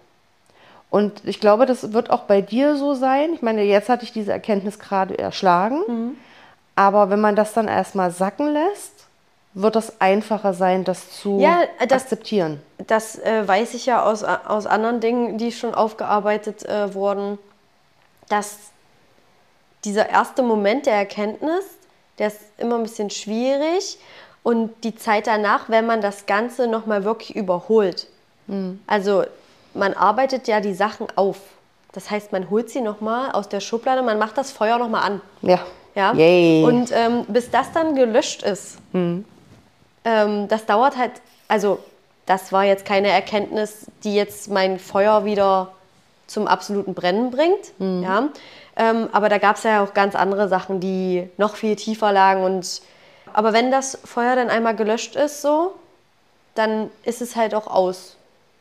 Und ich glaube, das wird auch bei dir so sein. Ich meine, jetzt hatte ich diese Erkenntnis gerade erschlagen. Mhm. Aber wenn man das dann erstmal sacken lässt, wird es einfacher sein, das zu Ja, das- akzeptieren. Das äh, weiß ich ja aus, aus anderen Dingen, die schon aufgearbeitet äh, wurden, dass dieser erste Moment der Erkenntnis, der ist immer ein bisschen schwierig und die Zeit danach, wenn man das Ganze nochmal wirklich überholt. Also man arbeitet ja die Sachen auf. Das heißt, man holt sie nochmal aus der Schublade, man macht das Feuer nochmal an. Ja. Ja? Yay. Und ähm, bis das dann gelöscht ist, ähm, das dauert halt, also das war jetzt keine Erkenntnis, die jetzt mein Feuer wieder zum absoluten Brennen bringt. Ja? Ähm, aber da gab es ja auch ganz andere Sachen, die noch viel tiefer lagen. Und, aber wenn das Feuer dann einmal gelöscht ist, so, dann ist es halt auch aus.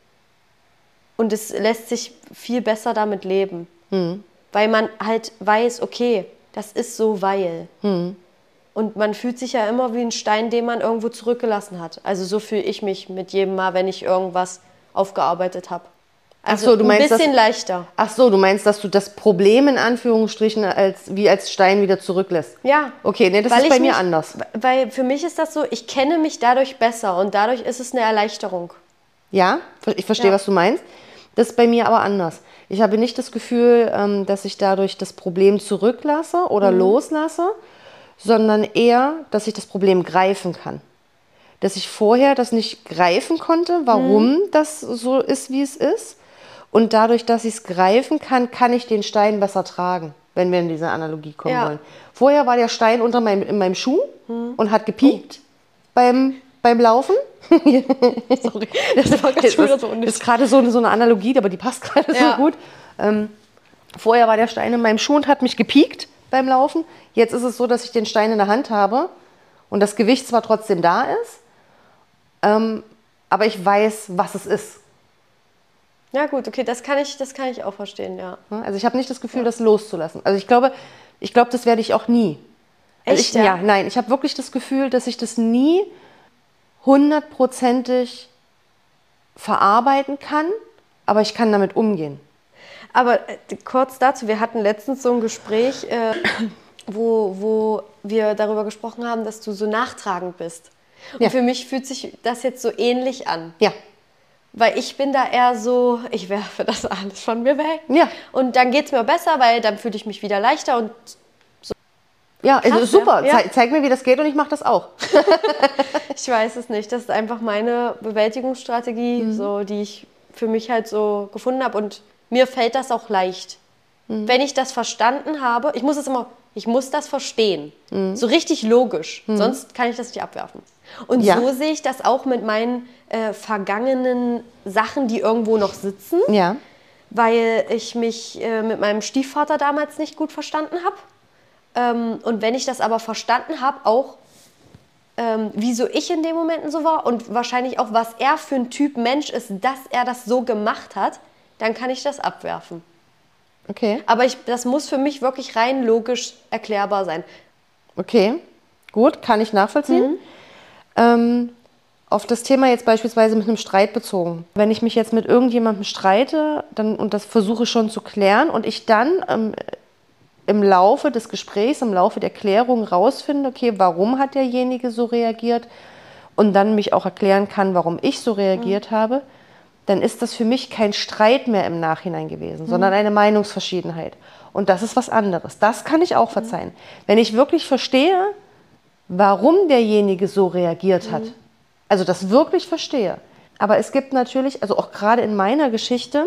Und es lässt sich viel besser damit leben. Weil man halt weiß, okay, das ist so, weil. Und man fühlt sich ja immer wie ein Stein, den man irgendwo zurückgelassen hat. Also so fühle ich mich mit jedem Mal, wenn ich irgendwas aufgearbeitet habe. Also Ach so, du meinst, ein bisschen dass- leichter. Ach so, du meinst, dass du das Problem in Anführungsstrichen als, wie als Stein wieder zurücklässt? Ja. Okay, nee, das Weil ist ich bei mir mich, anders. Weil für mich ist das so, ich kenne mich dadurch besser und dadurch ist es eine Erleichterung. Ja, ich verstehe, Ja. was du meinst. Das ist bei mir aber anders. Ich habe nicht das Gefühl, ähm, dass ich dadurch das Problem zurücklasse oder loslasse, sondern eher, dass ich das Problem greifen kann. Dass ich vorher das nicht greifen konnte, warum das so ist, wie es ist. Und dadurch, dass ich es greifen kann, kann ich den Stein besser tragen, wenn wir in diese Analogie kommen Ja. wollen. Vorher war der Stein unter meinem, in meinem Schuh und hat gepiekt beim, beim Laufen. Sorry, das war Das schon wieder ist, so ist unnötig. gerade so, so eine Analogie, aber die passt gerade Ja. so gut. Ähm, vorher war der Stein in meinem Schuh und hat mich gepiekt beim Laufen. Jetzt ist es so, dass ich den Stein in der Hand habe und das Gewicht zwar trotzdem da ist, ähm, aber ich weiß, was es ist. Ja gut, okay, das kann ich, das kann ich auch verstehen, ja. Also ich habe nicht das Gefühl, das loszulassen. Also ich glaube, ich glaube, das werde ich auch nie. Also Echt, ich, ja? ja, nein, ich habe wirklich das Gefühl, dass ich das nie hundertprozentig verarbeiten kann, aber ich kann damit umgehen. Aber äh, kurz dazu, wir hatten letztens so ein Gespräch, äh, wo, wo wir darüber gesprochen haben, dass du so nachtragend bist. Und Ja. für mich fühlt sich das jetzt so ähnlich an. Ja. Weil ich bin da eher so, ich werfe das alles von mir weg. Ja. Und dann geht es mir besser, weil dann fühle ich mich wieder leichter. Und Ja, also Krass, super. ja. Ze zeig mir, wie das geht und ich mache das auch. ich weiß es nicht. Das ist einfach meine Bewältigungsstrategie, Mhm. so, die ich für mich halt so gefunden habe. Und mir fällt das auch leicht. Mhm. Wenn ich das verstanden habe, ich muss es immer, ich muss das verstehen. Mhm. So richtig logisch. Mhm. Sonst kann ich das nicht abwerfen. Und Ja. so sehe ich das auch mit meinen äh, vergangenen Sachen, die irgendwo noch sitzen. Ja. Weil ich mich äh, mit meinem Stiefvater damals nicht gut verstanden habe. Ähm, und wenn ich das aber verstanden habe, auch ähm, wieso ich in den Momenten so war und wahrscheinlich auch, was er für ein Typ Mensch ist, dass er das so gemacht hat, dann kann ich das abwerfen. Okay. Aber ich, das muss für mich wirklich rein logisch erklärbar sein. Okay, gut, kann ich nachvollziehen. Mhm. Ähm, auf das Thema jetzt beispielsweise mit einem Streit bezogen. Wenn ich mich jetzt mit irgendjemandem streite dann, und das versuche schon zu klären und ich dann ähm, im Laufe des Gesprächs, im Laufe der Klärung rausfinde, okay, warum hat derjenige so reagiert und dann mich auch erklären kann, warum ich so reagiert mhm. habe, dann ist das für mich kein Streit mehr im Nachhinein gewesen, mhm. sondern eine Meinungsverschiedenheit. Und das ist was anderes. Das kann ich auch verzeihen. Mhm. Wenn ich wirklich verstehe, warum derjenige so reagiert mhm. hat, also das wirklich verstehe. Aber es gibt natürlich, also auch gerade in meiner Geschichte,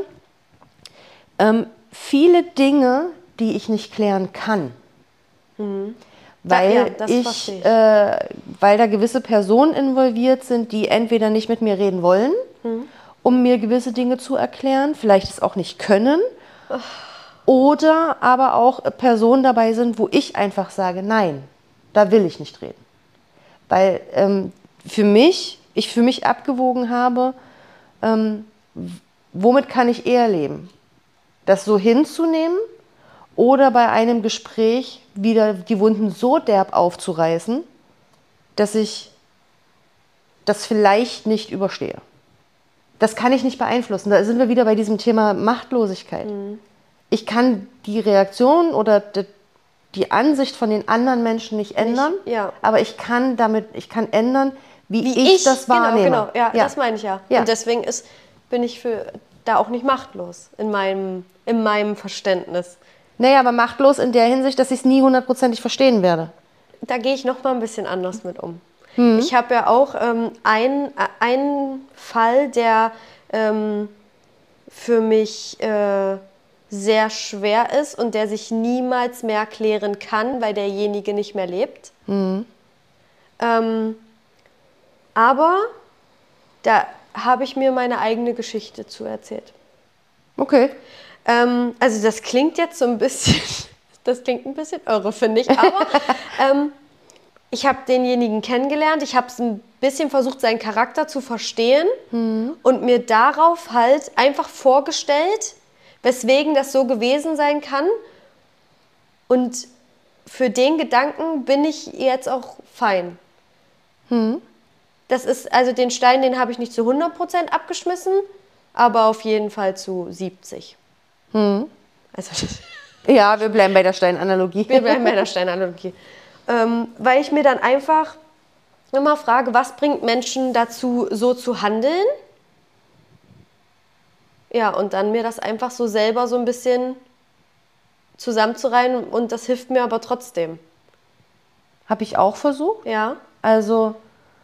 ähm, viele Dinge, die ich nicht klären kann. Mhm. Weil, ja, das ich, ich. Äh, weil da gewisse Personen involviert sind, die entweder nicht mit mir reden wollen, mhm. um mir gewisse Dinge zu erklären, vielleicht es auch nicht können, oh. oder aber auch Personen dabei sind, wo ich einfach sage, nein, da will ich nicht reden. Weil ähm, für mich, ich für mich abgewogen habe, ähm, womit kann ich eher leben? Das so hinzunehmen oder bei einem Gespräch wieder die Wunden so derb aufzureißen, dass ich das vielleicht nicht überstehe. Das kann ich nicht beeinflussen. Da sind wir wieder bei diesem Thema Machtlosigkeit. Mhm. Ich kann die Reaktion oder die Ansicht von den anderen Menschen nicht ändern, nicht, ja. aber ich kann damit, ich kann ändern, wie, wie ich, ich das wahrnehme. Genau, genau. Ja, ja. das meine ich ja. ja. Und deswegen ist, bin ich für, da auch nicht machtlos in meinem, in meinem Verständnis. Naja, aber machtlos in der Hinsicht, dass ich es nie hundertprozentig verstehen werde. Da gehe ich noch mal ein bisschen anders mit um. Mhm. Ich habe ja auch ähm, einen Fall, der ähm, für mich äh, sehr schwer ist und der sich niemals mehr klären kann, weil derjenige nicht mehr lebt. Mhm. Ähm, aber da habe ich mir meine eigene Geschichte zu erzählt. Okay. Ähm, also das klingt jetzt so ein bisschen, das klingt ein bisschen irre, finde ich, aber ähm, ich habe denjenigen kennengelernt, ich habe ein bisschen versucht, seinen Charakter zu verstehen mhm. und mir darauf halt einfach vorgestellt, weswegen das so gewesen sein kann. Und für den Gedanken bin ich jetzt auch fein. Mhm. Das ist, also den Stein, den habe ich nicht zu hundert Prozent abgeschmissen, aber auf jeden Fall zu siebzig. Mhm. Also, ja, wir bleiben bei der Steinanalogie. Wir bleiben bei der Steinanalogie. Ähm, weil ich mir dann einfach immer frage, was bringt Menschen dazu, so zu handeln? Ja, und dann mir das einfach so selber so ein bisschen zusammenzureihen und das hilft mir aber trotzdem. Habe ich auch versucht. Ja. Also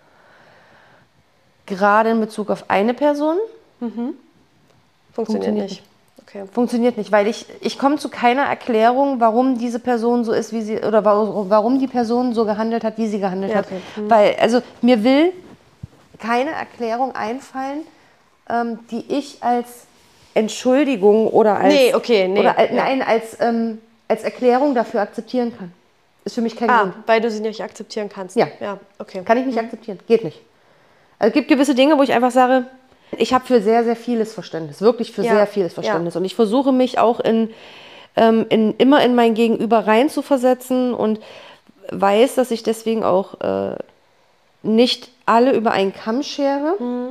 gerade in Bezug auf eine Person. Mhm. Funktioniert, Funktioniert nicht. nicht. Okay. Funktioniert nicht, weil ich, ich komme zu keiner Erklärung, warum diese Person so ist, wie sie, oder warum die Person so gehandelt hat, wie sie gehandelt ja, okay. hat. Mhm. Weil, also mir will keine Erklärung einfallen, ähm, die ich als Entschuldigung oder als, nee, okay, nee, oder als, ja. nein, als, ähm, als Erklärung dafür akzeptieren kann. Ist für mich kein ah, Grund. Weil du sie nicht akzeptieren kannst. Ja, ja okay. Kann ich nicht mhm. akzeptieren, geht nicht. Also es gibt gewisse Dinge, wo ich einfach sage, ich habe für sehr, sehr vieles Verständnis, wirklich für ja, sehr vieles Verständnis. Ja. Und ich versuche mich auch in, ähm, in, immer in mein Gegenüber reinzuversetzen und weiß, dass ich deswegen auch äh, nicht alle über einen Kamm schere. Mhm.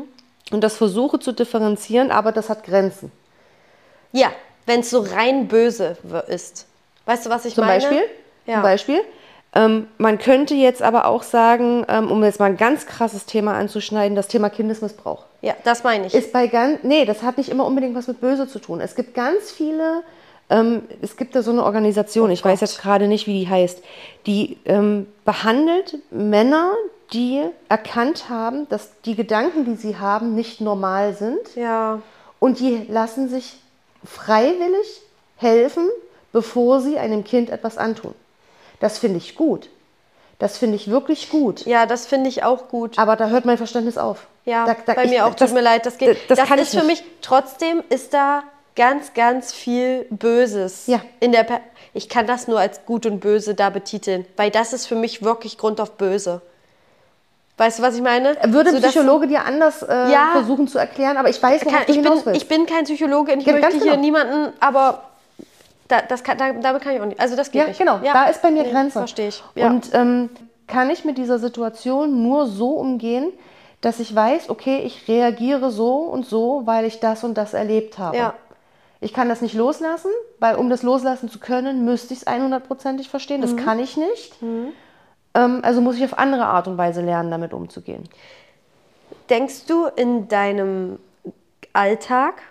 und das versuche zu differenzieren, aber das hat Grenzen. Ja, wenn es so rein böse ist. Weißt du, was ich Zum meine? Beispiel? Ja. Zum Beispiel. Ähm, man könnte jetzt aber auch sagen, ähm, um jetzt mal ein ganz krasses Thema anzuschneiden, das Thema Kindesmissbrauch. Ja, das meine ich. Ist bei ganz, nee, das hat nicht immer unbedingt was mit böse zu tun. Es gibt ganz viele, ähm, es gibt da so eine Organisation, Oh ich weiß Gott. jetzt gerade nicht, wie die heißt, die ähm, behandelt Männer, die erkannt haben, dass die Gedanken, die sie haben, nicht normal sind. Ja. Und die lassen sich freiwillig helfen, bevor sie einem Kind etwas antun. Das finde ich gut. Das finde ich wirklich gut. Ja, das finde ich auch gut. Aber da hört mein Verständnis auf. Ja, da, da, bei ich, mir auch, das, tut mir leid. Das, geht, das, das, kann ist ich für nicht. mich, trotzdem ist da ganz, ganz viel Böses. Ja. In der per ich kann das nur als gut und böse da betiteln, weil das ist für mich wirklich Grund auf böse. Weißt du, was ich meine? Würde ein so, dass- Psychologe dir anders äh, Ja. versuchen zu erklären, aber ich weiß, worauf Kann, du ich, hinaus bin, willst. ich bin kein Psychologe und ich Ja, möchte ganz hier genau. niemanden, aber da, das kann, da, damit kann ich auch nicht. Also das geht Ja, nicht. genau. Da ist bei mir nee, Grenze. Verstehe ich. Ja. Und ähm, kann ich mit dieser Situation nur so umgehen, dass ich weiß, okay, ich reagiere so und so, weil ich das und das erlebt habe. Ja. Ich kann das nicht loslassen, weil um das loslassen zu können, müsste ich es hundertprozentig verstehen. Das kann ich nicht. Mhm. Ähm, also muss ich auf andere Art und Weise lernen, damit umzugehen. Denkst du in deinem Alltag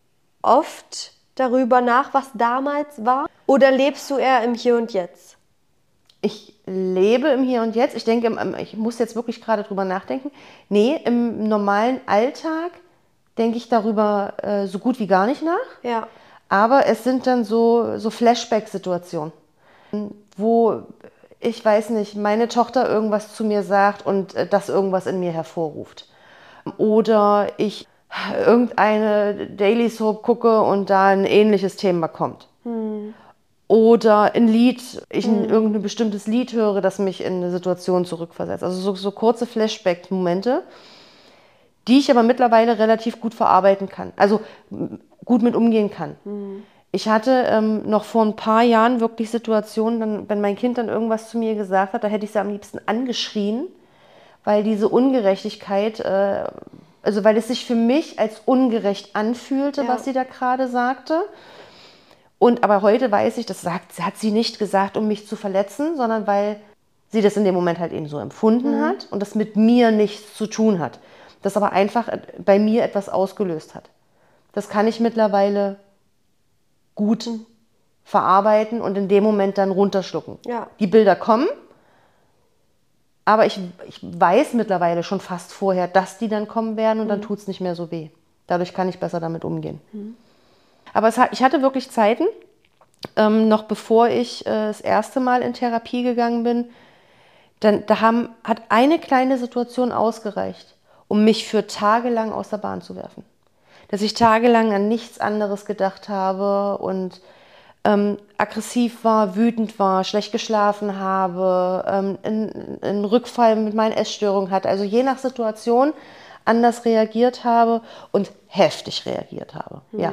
oft darüber nach, was damals war? Oder lebst du eher im Hier und Jetzt? Ich lebe im Hier und Jetzt. Ich denke, im- ich muss jetzt wirklich gerade drüber nachdenken. Nee, im normalen Alltag denke ich darüber äh, so gut wie gar nicht nach. Ja. Aber es sind dann so, so Flashback-Situationen, wo, ich weiß nicht, meine Tochter irgendwas zu mir sagt und äh, das irgendwas in mir hervorruft. Oder ich irgendeine Daily Soap gucke und da ein ähnliches Thema kommt. Oder ein Lied, ich ein, irgendein bestimmtes Lied höre, das mich in eine Situation zurückversetzt. Also so, so kurze Flashback-Momente, die ich aber mittlerweile relativ gut verarbeiten kann. Also m, gut mit umgehen kann. Ich hatte ähm, noch vor ein paar Jahren wirklich Situationen, dann, wenn mein Kind dann irgendwas zu mir gesagt hat, da hätte ich sie am liebsten angeschrien, weil diese Ungerechtigkeit, äh, also weil es sich für mich als ungerecht anfühlte, Ja. was sie da gerade sagte. Und aber heute weiß ich, das sagt, hat sie nicht gesagt, um mich zu verletzen, sondern weil sie das in dem Moment halt eben so empfunden hat und das mit mir nichts zu tun hat. Das aber einfach bei mir etwas ausgelöst hat. Das kann ich mittlerweile gut verarbeiten und in dem Moment dann runterschlucken. Ja. Die Bilder kommen, aber ich, ich weiß mittlerweile schon fast vorher, dass die dann kommen werden und dann tut es nicht mehr so weh. Dadurch kann ich besser damit umgehen. Aber es hat, ich hatte wirklich Zeiten, ähm, noch bevor ich äh, das erste Mal in Therapie gegangen bin, dann, da haben, hat eine kleine Situation ausgereicht, um mich für tagelang aus der Bahn zu werfen. Dass ich tagelang an nichts anderes gedacht habe und ähm, aggressiv war, wütend war, schlecht geschlafen habe, ähm, einen, einen Rückfall mit meinen Essstörungen hatte. Also je nach Situation anders reagiert habe und heftig reagiert habe. Ja.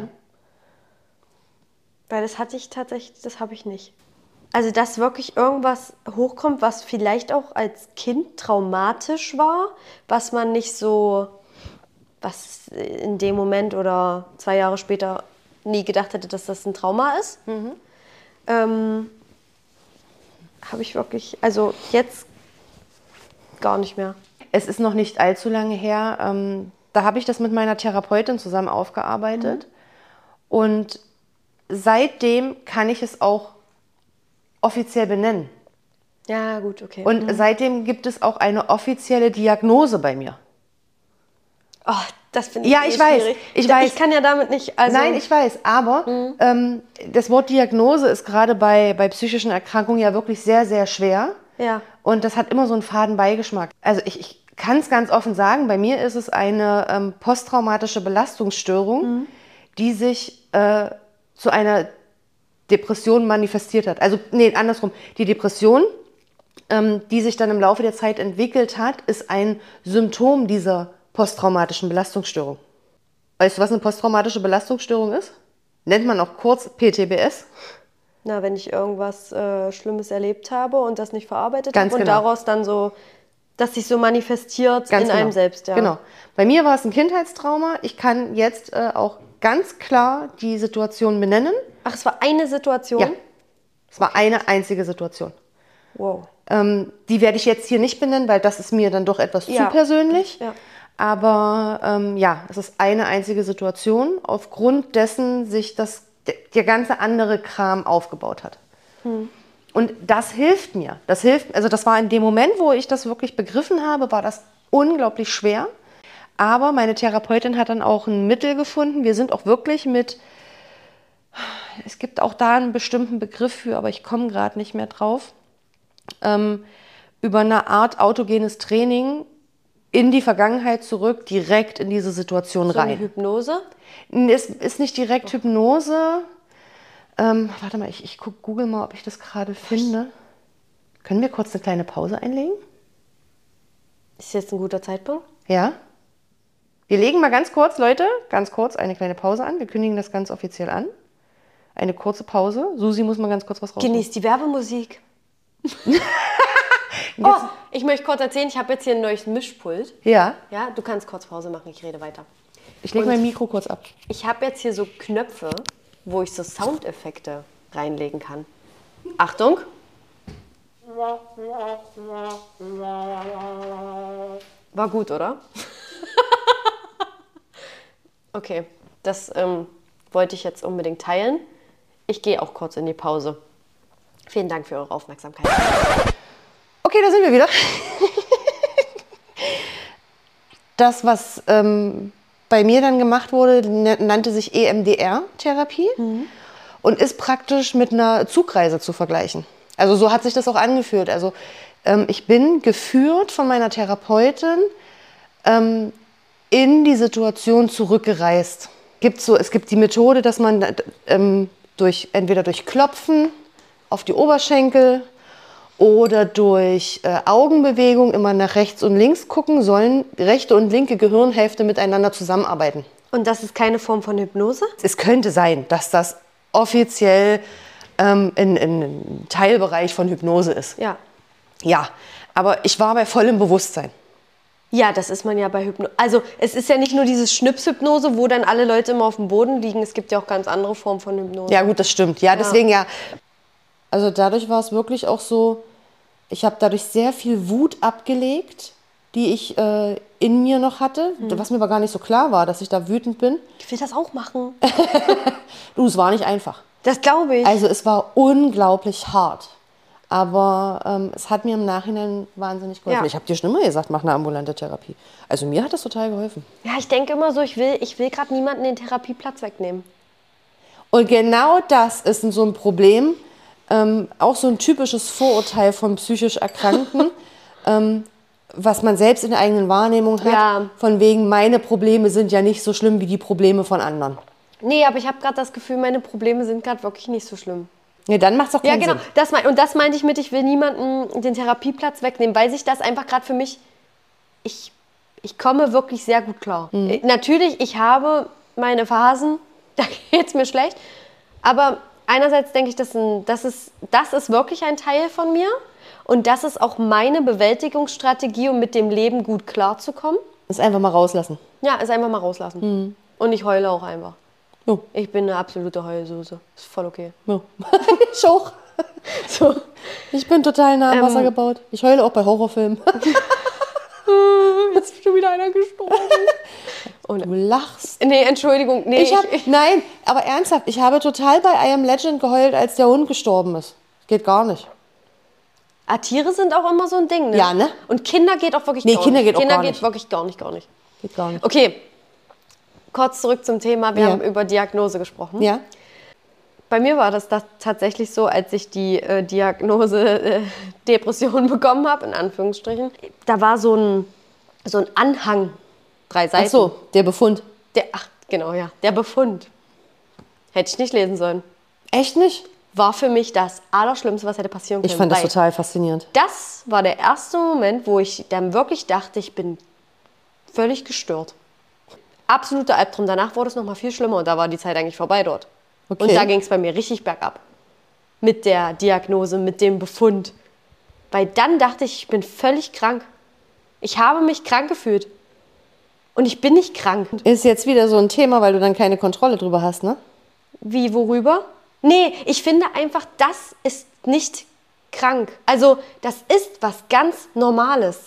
Weil das hatte ich tatsächlich, das habe ich nicht. Also, dass wirklich irgendwas hochkommt, was vielleicht auch als Kind traumatisch war, was man nicht so, was in dem Moment oder zwei Jahre später nie gedacht hätte, dass das ein Trauma ist. Ähm, habe ich wirklich, also jetzt gar nicht mehr. Es ist noch nicht allzu lange her. Ähm, da habe ich das mit meiner Therapeutin zusammen aufgearbeitet. Und seitdem kann ich es auch offiziell benennen. Ja, gut, okay. Und seitdem gibt es auch eine offizielle Diagnose bei mir. Oh, das finde ich Ja, eh ich weiß, schwierig. ich Ich weiß. kann ja damit nicht, also... Nein, ich weiß, aber ähm, das Wort Diagnose ist gerade bei, bei psychischen Erkrankungen ja wirklich sehr, sehr schwer. Ja. Und das hat immer so einen faden Beigeschmack. Also ich, ich kann es ganz offen sagen, bei mir ist es eine ähm, posttraumatische Belastungsstörung, die sich äh, zu einer Depression manifestiert hat. Also, nee, andersrum. Die Depression, ähm, die sich dann im Laufe der Zeit entwickelt hat, ist ein Symptom dieser posttraumatischen Belastungsstörung. Weißt du, was eine posttraumatische Belastungsstörung ist? Nennt man auch kurz P T B S. Na, wenn ich irgendwas äh, Schlimmes erlebt habe und das nicht verarbeitet Ganz habe und genau. daraus dann so Das sich so manifestiert Ganz in genau. einem selbst, ja. Genau. Bei mir war es ein Kindheitstrauma. Ich kann jetzt äh, auch ganz klar die Situation benennen. Ach, es war eine Situation? Ja. Es war eine einzige Situation. Wow. Ähm, die werde ich jetzt hier nicht benennen, weil das ist mir dann doch etwas Ja. zu persönlich. Ja. Aber ähm, ja, es ist eine einzige Situation, aufgrund dessen sich das, der, der ganze andere Kram aufgebaut hat. Hm. Und das hilft mir. Das hilft, also das war in dem Moment, wo ich das wirklich begriffen habe, war das unglaublich schwer. Aber meine Therapeutin hat dann auch ein Mittel gefunden. Wir sind auch wirklich mit, es gibt auch da einen bestimmten Begriff für, aber ich komme gerade nicht mehr drauf, ähm, über eine Art autogenes Training in die Vergangenheit zurück, direkt in diese Situation So rein. eine Hypnose? Es ist nicht direkt Hypnose. Ähm, warte mal, ich, ich guck, google mal, ob ich das gerade finde. Können wir kurz eine kleine Pause einlegen? Ist jetzt ein guter Zeitpunkt? Ja. Wir legen mal ganz kurz, Leute, ganz kurz eine kleine Pause an. Wir kündigen das ganz offiziell an. Eine kurze Pause. Susi muss mal ganz kurz was rausholen. Genießt die Werbemusik. Oh, ich möchte kurz erzählen, ich habe jetzt hier ein neues Mischpult. Ja. Ja, du kannst kurz Pause machen, ich rede weiter. Ich lege Und mein Mikro kurz ab. Ich habe jetzt hier so Knöpfe, wo ich so Soundeffekte reinlegen kann. Achtung. War gut, oder? Okay, das ähm, wollte ich jetzt unbedingt teilen. Ich gehe auch kurz in die Pause. Vielen Dank für eure Aufmerksamkeit. Okay, da sind wir wieder. Das, was ähm, bei mir dann gemacht wurde, nannte sich E M D R-Therapie mhm. und ist praktisch mit einer Zugreise zu vergleichen. Also so hat sich das auch angefühlt. Also ähm, ich bin geführt von meiner Therapeutin ähm, in die Situation zurückgereist. Gibt so, es gibt die Methode, dass man ähm, durch, entweder durch Klopfen auf die Oberschenkel oder durch äh, Augenbewegung immer nach rechts und links gucken, sollen rechte und linke Gehirnhälfte miteinander zusammenarbeiten. Und das ist keine Form von Hypnose? Es könnte sein, dass das offiziell ähm, in, in ein Teilbereich von Hypnose ist. Ja. Ja, aber ich war bei vollem Bewusstsein. Ja, das ist man ja bei Hypnose. Also es ist ja nicht nur diese Schnipshypnose, wo dann alle Leute immer auf dem Boden liegen. Es gibt ja auch ganz andere Formen von Hypnose. Ja gut, das stimmt. Ja, deswegen ja. Also dadurch war es wirklich auch so, ich habe dadurch sehr viel Wut abgelegt, die ich äh, in mir noch hatte, hm. was mir aber gar nicht so klar war, dass ich da wütend bin. Ich will das auch machen. Du, es war nicht einfach. Das glaube ich. Also es war unglaublich hart. Aber ähm, es hat mir im Nachhinein wahnsinnig geholfen. Ja. Ich habe dir schon immer gesagt, mach eine ambulante Therapie. Also mir hat das total geholfen. Ja, ich denke immer so, ich will, ich will gerade niemanden den Therapieplatz wegnehmen. Und genau das ist so ein Problem, ähm, auch so ein typisches Vorurteil von psychisch Erkrankten, ähm, was man selbst in der eigenen Wahrnehmung hat, Ja. von wegen, meine Probleme sind ja nicht so schlimm wie die Probleme von anderen. Nee, aber ich habe gerade das Gefühl, meine Probleme sind gerade wirklich nicht so schlimm. Ja, dann macht es auch keinen Ja, genau. Sinn. Das mein, und das meinte ich mit, ich will niemanden den Therapieplatz wegnehmen, weil sich das einfach gerade für mich, ich, ich komme wirklich sehr gut klar. Mhm. Äh, Natürlich, ich habe meine Phasen, da geht es mir schlecht, aber einerseits denke ich, das, ein, das, ist, das ist wirklich ein Teil von mir und das ist auch meine Bewältigungsstrategie, um mit dem Leben gut klarzukommen. Das einfach mal rauslassen. Ja, es einfach mal rauslassen. Mhm. Und ich heule auch einfach. Jo. Ich bin eine absolute Heulsuse. Ist voll okay. Ja. Ich auch. So. Ich bin total nah am Ähm. Wasser gebaut. Ich heule auch bei Horrorfilmen. Jetzt ist schon wieder einer gestorben. Du lachst. Nee, Entschuldigung. Nee, Ich hab, nein, aber ernsthaft, ich habe total bei I Am Legend geheult, als der Hund gestorben ist. Geht gar nicht. Ah, Tiere sind auch immer so ein Ding, ne? Ja, ne? Und Kinder geht auch wirklich Nee, gar Kinder nicht. geht auch Kinder gar geht nicht. wirklich gar nicht, gar nicht. Geht gar nicht. Okay, kurz zurück zum Thema. Wir Ja. haben über Diagnose gesprochen. Ja? Bei mir war das, das tatsächlich so, als ich die äh, Diagnose äh, Depression bekommen habe, in Anführungsstrichen. Da war so ein, so ein Anhang, drei Seiten. Ach so, der Befund. Der, ach, genau, ja. Der Befund. Hätte ich nicht lesen sollen. Echt nicht? War für mich das Allerschlimmste, was hätte passieren können. Ich fand das weil total faszinierend. Das war der erste Moment, wo ich dann wirklich dachte, ich bin völlig gestört. Absoluter Albtraum. Danach wurde es noch mal viel schlimmer und da war die Zeit eigentlich vorbei dort. Okay. Und da ging es bei mir richtig bergab. Mit der Diagnose, mit dem Befund. Weil dann dachte ich, ich bin völlig krank. Ich habe mich krank gefühlt. Und ich bin nicht krank. Ist jetzt wieder so ein Thema, weil du dann keine Kontrolle drüber hast, ne? Wie, worüber? Nee, ich finde einfach, das ist nicht krank. Also, das ist was ganz Normales.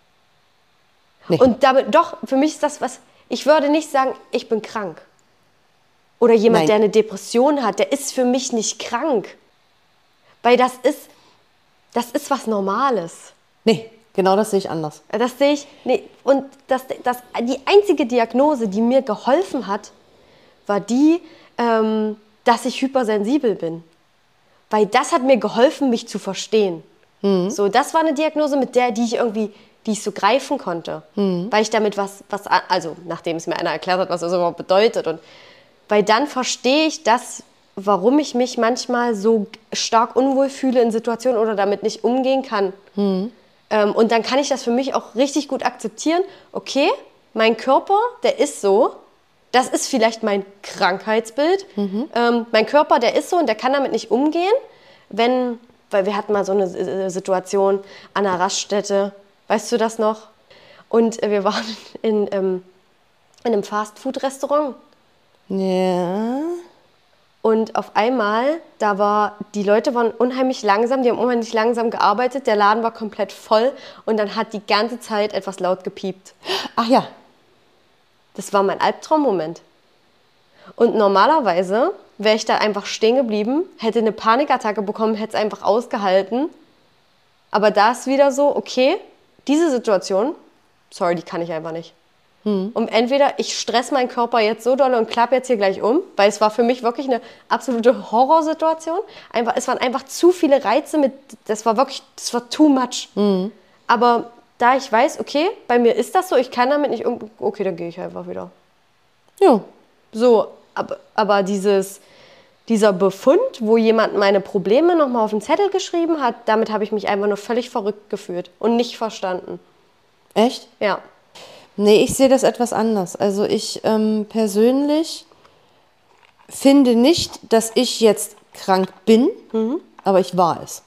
Nee. Und damit, doch, für mich ist das was, ich würde nicht sagen, ich bin krank. Oder jemand, Nein. der eine Depression hat, der ist für mich nicht krank. Weil das ist, das ist was Normales. Nee, genau das sehe ich anders. Das sehe ich, nee, und das, das, die einzige Diagnose, die mir geholfen hat, war die, ähm, dass ich hypersensibel bin. Weil das hat mir geholfen, mich zu verstehen. Mhm. So, das war eine Diagnose, mit der, die ich irgendwie, die ich so greifen konnte. Mhm. Weil ich damit was, was, also nachdem es mir einer erklärt hat, was das überhaupt bedeutet. Und weil dann verstehe ich das, warum ich mich manchmal so stark unwohl fühle in Situationen oder damit nicht umgehen kann. Mhm. Ähm, und dann kann ich das für mich auch richtig gut akzeptieren. Okay, mein Körper, der ist so. Das ist vielleicht mein Krankheitsbild. Mhm. Ähm, mein Körper, der ist so und der kann damit nicht umgehen. Wenn, weil wir hatten mal so eine Situation an einer Raststätte, weißt du das noch? Und wir waren in, ähm, in einem Fast-Food-Restaurant. Ja. Und auf einmal, da war, die Leute waren unheimlich langsam, die haben unheimlich langsam gearbeitet, der Laden war komplett voll und dann hat die ganze Zeit etwas laut gepiept. Ach ja. Das war mein Albtraummoment. Und normalerweise wäre ich da einfach stehen geblieben, hätte eine Panikattacke bekommen, hätte es einfach ausgehalten. Aber da ist wieder so, okay, diese Situation, sorry, die kann ich einfach nicht. Hm. Und entweder ich stress meinen Körper jetzt so doll und klappe jetzt hier gleich um, weil es war für mich wirklich eine absolute Horrorsituation. Einfach, es waren einfach zu viele Reize, mit, das war wirklich, das war too much. Hm. Aber da ich weiß, okay, bei mir ist das so, ich kann damit nicht um, okay, dann gehe ich einfach wieder. Ja. So, aber, aber dieses, dieser Befund, wo jemand meine Probleme nochmal auf den Zettel geschrieben hat, damit habe ich mich einfach nur völlig verrückt gefühlt und nicht verstanden. Echt? Ja. Nee, ich sehe das etwas anders. Also ich ähm, persönlich finde nicht, dass ich jetzt krank bin, mhm. aber ich war es.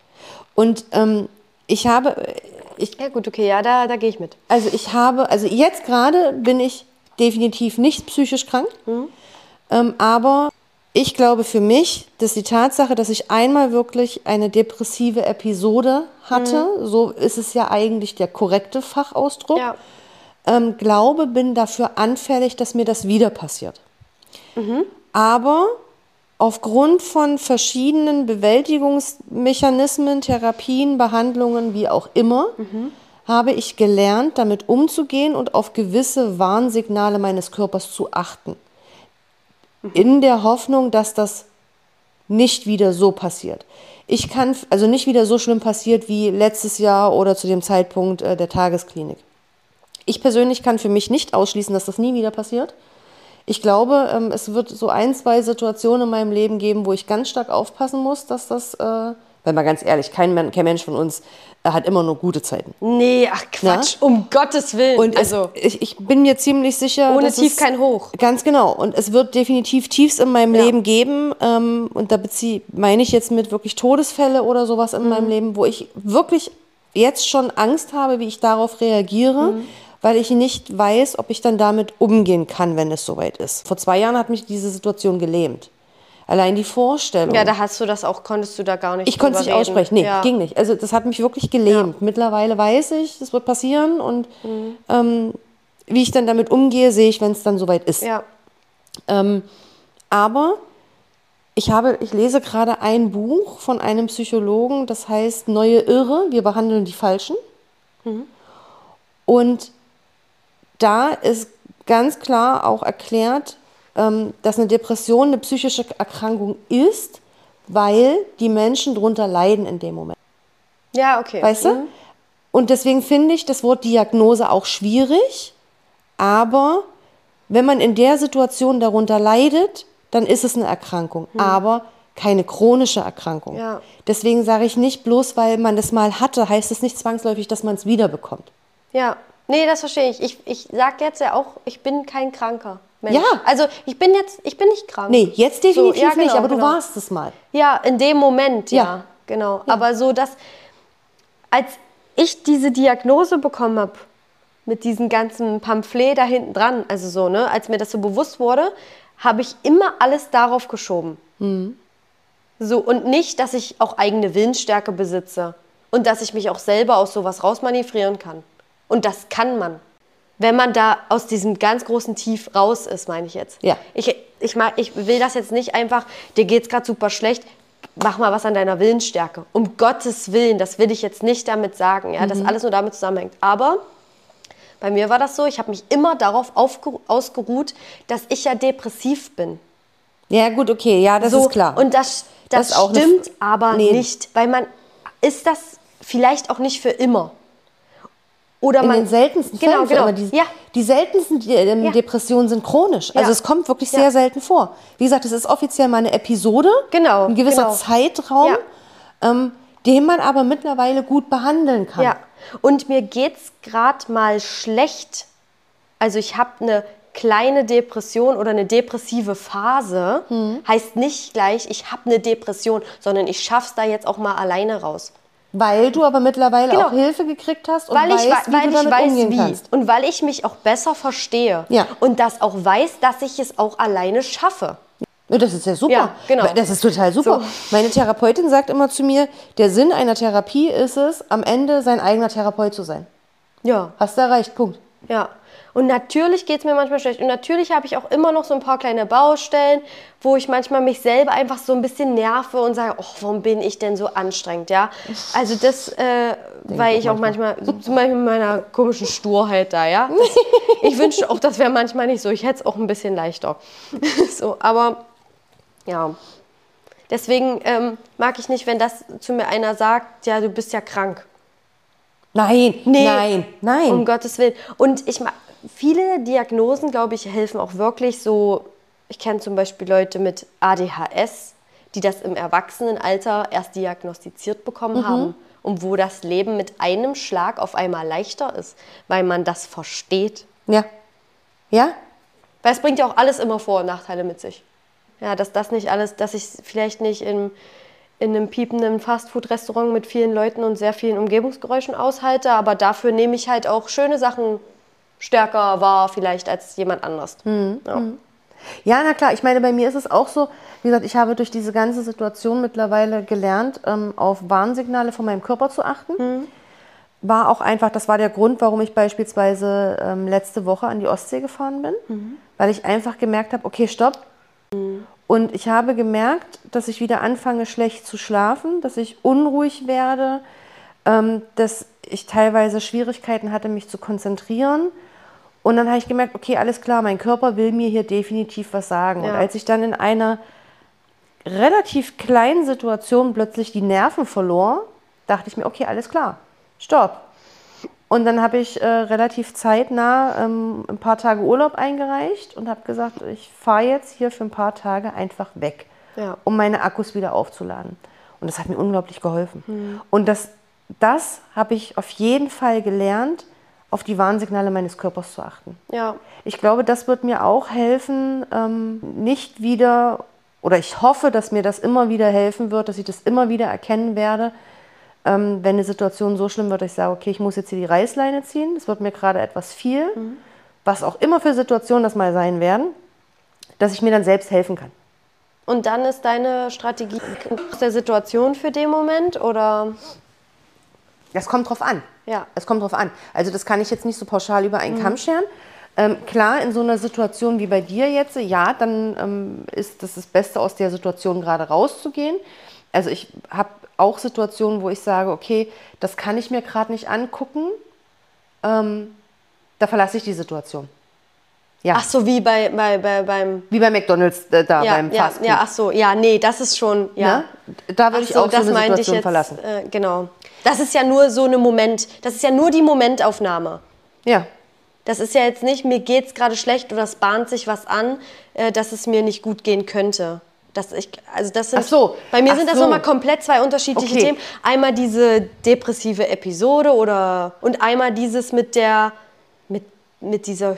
Und ähm, ich habe... Ich, ja gut, okay, ja, da, da gehe ich mit. Also ich habe, also jetzt gerade bin ich definitiv nicht psychisch krank, mhm. ähm, aber ich glaube für mich, dass die Tatsache, dass ich einmal wirklich eine depressive Episode hatte, mhm. so ist es ja eigentlich der korrekte Fachausdruck, ja. ähm, glaube, bin dafür anfällig, dass mir das wieder passiert. Mhm. Aber aufgrund von verschiedenen Bewältigungsmechanismen, Therapien, Behandlungen, wie auch immer, mhm. habe ich gelernt, damit umzugehen und auf gewisse Warnsignale meines Körpers zu achten. Mhm. In der Hoffnung, dass das nicht wieder so passiert. Ich kann, also nicht wieder so schlimm passiert wie letztes Jahr oder zu dem Zeitpunkt äh, der Tagesklinik. Ich persönlich kann für mich nicht ausschließen, dass das nie wieder passiert. Ich glaube, ähm, es wird so ein, zwei Situationen in meinem Leben geben, wo ich ganz stark aufpassen muss, dass das, äh, weil mal ganz ehrlich, kein, kein Mensch von uns äh, hat immer nur gute Zeiten. Nee, ach Quatsch, na? Um Gottes Willen. Und also, es, ich, ich bin mir ziemlich sicher, ohne dass Tief es, kein Hoch. Ganz genau. Und es wird definitiv Tiefs in meinem ja. Leben geben. Ähm, und da beziehe, meine ich jetzt mit wirklich Todesfälle oder sowas in mhm. meinem Leben, wo ich wirklich jetzt schon Angst habe, wie ich darauf reagiere. Mhm. Weil ich nicht weiß, ob ich dann damit umgehen kann, wenn es soweit ist. Vor zwei Jahren hat mich diese Situation gelähmt. Allein die Vorstellung. Ja, da hast du das auch, konntest du da gar nicht Ich konnte es nicht reden. aussprechen, nee, ja. ging nicht. Also das hat mich wirklich gelähmt. Ja. Mittlerweile weiß ich, das wird passieren und mhm. ähm, wie ich dann damit umgehe, sehe ich, wenn es dann soweit ist. Ja. Ähm, aber ich, habe, ich lese gerade ein Buch von einem Psychologen, das heißt Neue Irre, wir behandeln die Falschen. Mhm. Und da ist ganz klar auch erklärt, dass eine Depression eine psychische Erkrankung ist, weil die Menschen darunter leiden in dem Moment. Ja, okay. Weißt du? Mhm. Und deswegen finde ich das Wort Diagnose auch schwierig, aber wenn man in der Situation darunter leidet, dann ist es eine Erkrankung, mhm. aber keine chronische Erkrankung. Ja. Deswegen sage ich nicht, bloß weil man das mal hatte, heißt es nicht zwangsläufig, dass man es wiederbekommt. Ja. Nee, das verstehe ich. Ich, ich sage jetzt ja auch, ich bin kein kranker Mensch. Ja. Also ich bin jetzt, ich bin nicht krank. Nee, jetzt definitiv so, ja, genau, nicht, aber genau. du warst es mal. Ja, in dem Moment, ja, ja. genau. Ja. Aber so, dass, als ich diese Diagnose bekommen habe, mit diesem ganzen Pamphlet da hinten dran, also so, ne, als mir das so bewusst wurde, habe ich immer alles darauf geschoben. Mhm. So, und nicht, dass ich auch eigene Willensstärke besitze und dass ich mich auch selber aus sowas rausmanövrieren kann. Und das kann man. Wenn man da aus diesem ganz großen Tief raus ist, meine ich jetzt. Ja. Ich, ich, mag, ich will das jetzt nicht einfach, dir geht's gerade super schlecht, mach mal was an deiner Willensstärke. Um Gottes Willen, das will ich jetzt nicht damit sagen, ja, mhm. dass alles nur damit zusammenhängt. Aber bei mir war das so, ich habe mich immer darauf aufgeru- ausgeruht, dass ich ja depressiv bin. Ja gut, okay, ja, das so, ist klar. Und das, das, das stimmt eine, aber nee. nicht, weil man ist das vielleicht auch nicht für immer. Oder in man, den seltensten genau, Fällen. Genau. Die, ja. die seltensten ähm, ja. Depressionen sind chronisch. Also ja. es kommt wirklich ja. sehr selten vor. Wie gesagt, es ist offiziell mal eine Episode, genau. ein gewisser genau. Zeitraum, ja. ähm, den man aber mittlerweile gut behandeln kann. Ja. Und mir geht es gerade mal schlecht. Also ich habe eine kleine Depression oder eine depressive Phase. Hm. Heißt nicht gleich, ich habe eine Depression, sondern ich schaffe es da jetzt auch mal alleine raus. Weil du aber mittlerweile genau. auch Hilfe gekriegt hast und weil weißt, ich, wie weil du damit ich weiß, umgehen wie. kannst. Und weil ich mich auch besser verstehe. Ja. Und das auch weiß, dass ich es auch alleine schaffe. Das ist ja super. Ja, genau. Das ist total super. So. Meine Therapeutin sagt immer zu mir, der Sinn einer Therapie ist es, am Ende sein eigener Therapeut zu sein. Ja. Hast du erreicht, Punkt. Ja. Und natürlich geht es mir manchmal schlecht. Und natürlich habe ich auch immer noch so ein paar kleine Baustellen, wo ich manchmal mich selber einfach so ein bisschen nerve und sage, oh, warum bin ich denn so anstrengend, ja? Also das, äh, weil ich auch manchmal, so zum Beispiel mit meiner komischen Sturheit da, ja? Das, ich wünschte auch, das wäre manchmal nicht so. Ich hätte es auch ein bisschen leichter. So, aber ja. Deswegen ähm, mag ich nicht, wenn das zu mir einer sagt, ja, du bist ja krank. Nein, nee, nein, nein. Um Gottes Willen. Und ich mag, viele Diagnosen, glaube ich, helfen auch wirklich so. Ich kenne zum Beispiel Leute mit A D H S, die das im Erwachsenenalter erst diagnostiziert bekommen mhm. haben und wo das Leben mit einem Schlag auf einmal leichter ist, weil man das versteht. Ja. Ja? Weil es bringt ja auch alles immer Vor- und Nachteile mit sich. Ja, dass das nicht alles, dass ich vielleicht nicht in, in einem piependen Fastfood-Restaurant mit vielen Leuten und sehr vielen Umgebungsgeräuschen aushalte, aber dafür nehme ich halt auch schöne Sachen stärker wahr vielleicht als jemand anderes. Mhm. Ja. ja, na klar. Ich meine, bei mir ist es auch so, wie gesagt, ich habe durch diese ganze Situation mittlerweile gelernt, ähm, auf Warnsignale von meinem Körper zu achten. Mhm. War auch einfach, das war der Grund, warum ich beispielsweise ähm, letzte Woche an die Ostsee gefahren bin, mhm. weil ich einfach gemerkt habe, okay, stopp. Mhm. Und ich habe gemerkt, dass ich wieder anfange, schlecht zu schlafen, dass ich unruhig werde, ähm, dass ich teilweise Schwierigkeiten hatte, mich zu konzentrieren. Und dann habe ich gemerkt, okay, alles klar, mein Körper will mir hier definitiv was sagen. Ja. Und als ich dann in einer relativ kleinen Situation plötzlich die Nerven verlor, dachte ich mir, okay, alles klar, stopp. Und dann habe ich äh, relativ zeitnah ähm, ein paar Tage Urlaub eingereicht und habe gesagt, ich fahre jetzt hier für ein paar Tage einfach weg, ja. um meine Akkus wieder aufzuladen. Und das hat mir unglaublich geholfen. Mhm. Und das, das habe ich auf jeden Fall gelernt, auf die Warnsignale meines Körpers zu achten. Ja. Ich glaube, das wird mir auch helfen, ähm, nicht wieder, oder ich hoffe, dass mir das immer wieder helfen wird, dass ich das immer wieder erkennen werde, ähm, wenn eine Situation so schlimm wird, dass ich sage, okay, ich muss jetzt hier die Reißleine ziehen, das wird mir gerade etwas viel, mhm. was auch immer für Situationen das mal sein werden, dass ich mir dann selbst helfen kann. Und dann ist deine Strategie aus der Situation für den Moment, oder? Das kommt drauf an. Ja. Es kommt drauf an. Also das kann ich jetzt nicht so pauschal über einen mhm. Kamm scheren. Ähm, klar, in so einer Situation wie bei dir jetzt, ja, dann ähm, ist das das Beste, aus der Situation gerade rauszugehen. Also ich habe auch Situationen, wo ich sage, okay, das kann ich mir gerade nicht angucken. Ähm, da verlasse ich die Situation. Ja. Ach so, wie bei, bei, bei beim... Wie bei McDonald's äh, da ja, beim ja, Fastfood. Ja, ach so, ja, nee, das ist schon, ja. Ne? Da würde ich so, auch so eine Situation jetzt, verlassen. Äh, genau. Das ist ja nur so eine Moment, das ist ja nur die Momentaufnahme. Ja. Das ist ja jetzt nicht, mir geht's gerade schlecht oder es bahnt sich was an, äh, dass es mir nicht gut gehen könnte. Das ich, also das sind, ach so. Bei mir ach sind das so. nochmal komplett zwei unterschiedliche okay. Themen. Einmal diese depressive Episode oder und einmal dieses mit der mit, mit dieser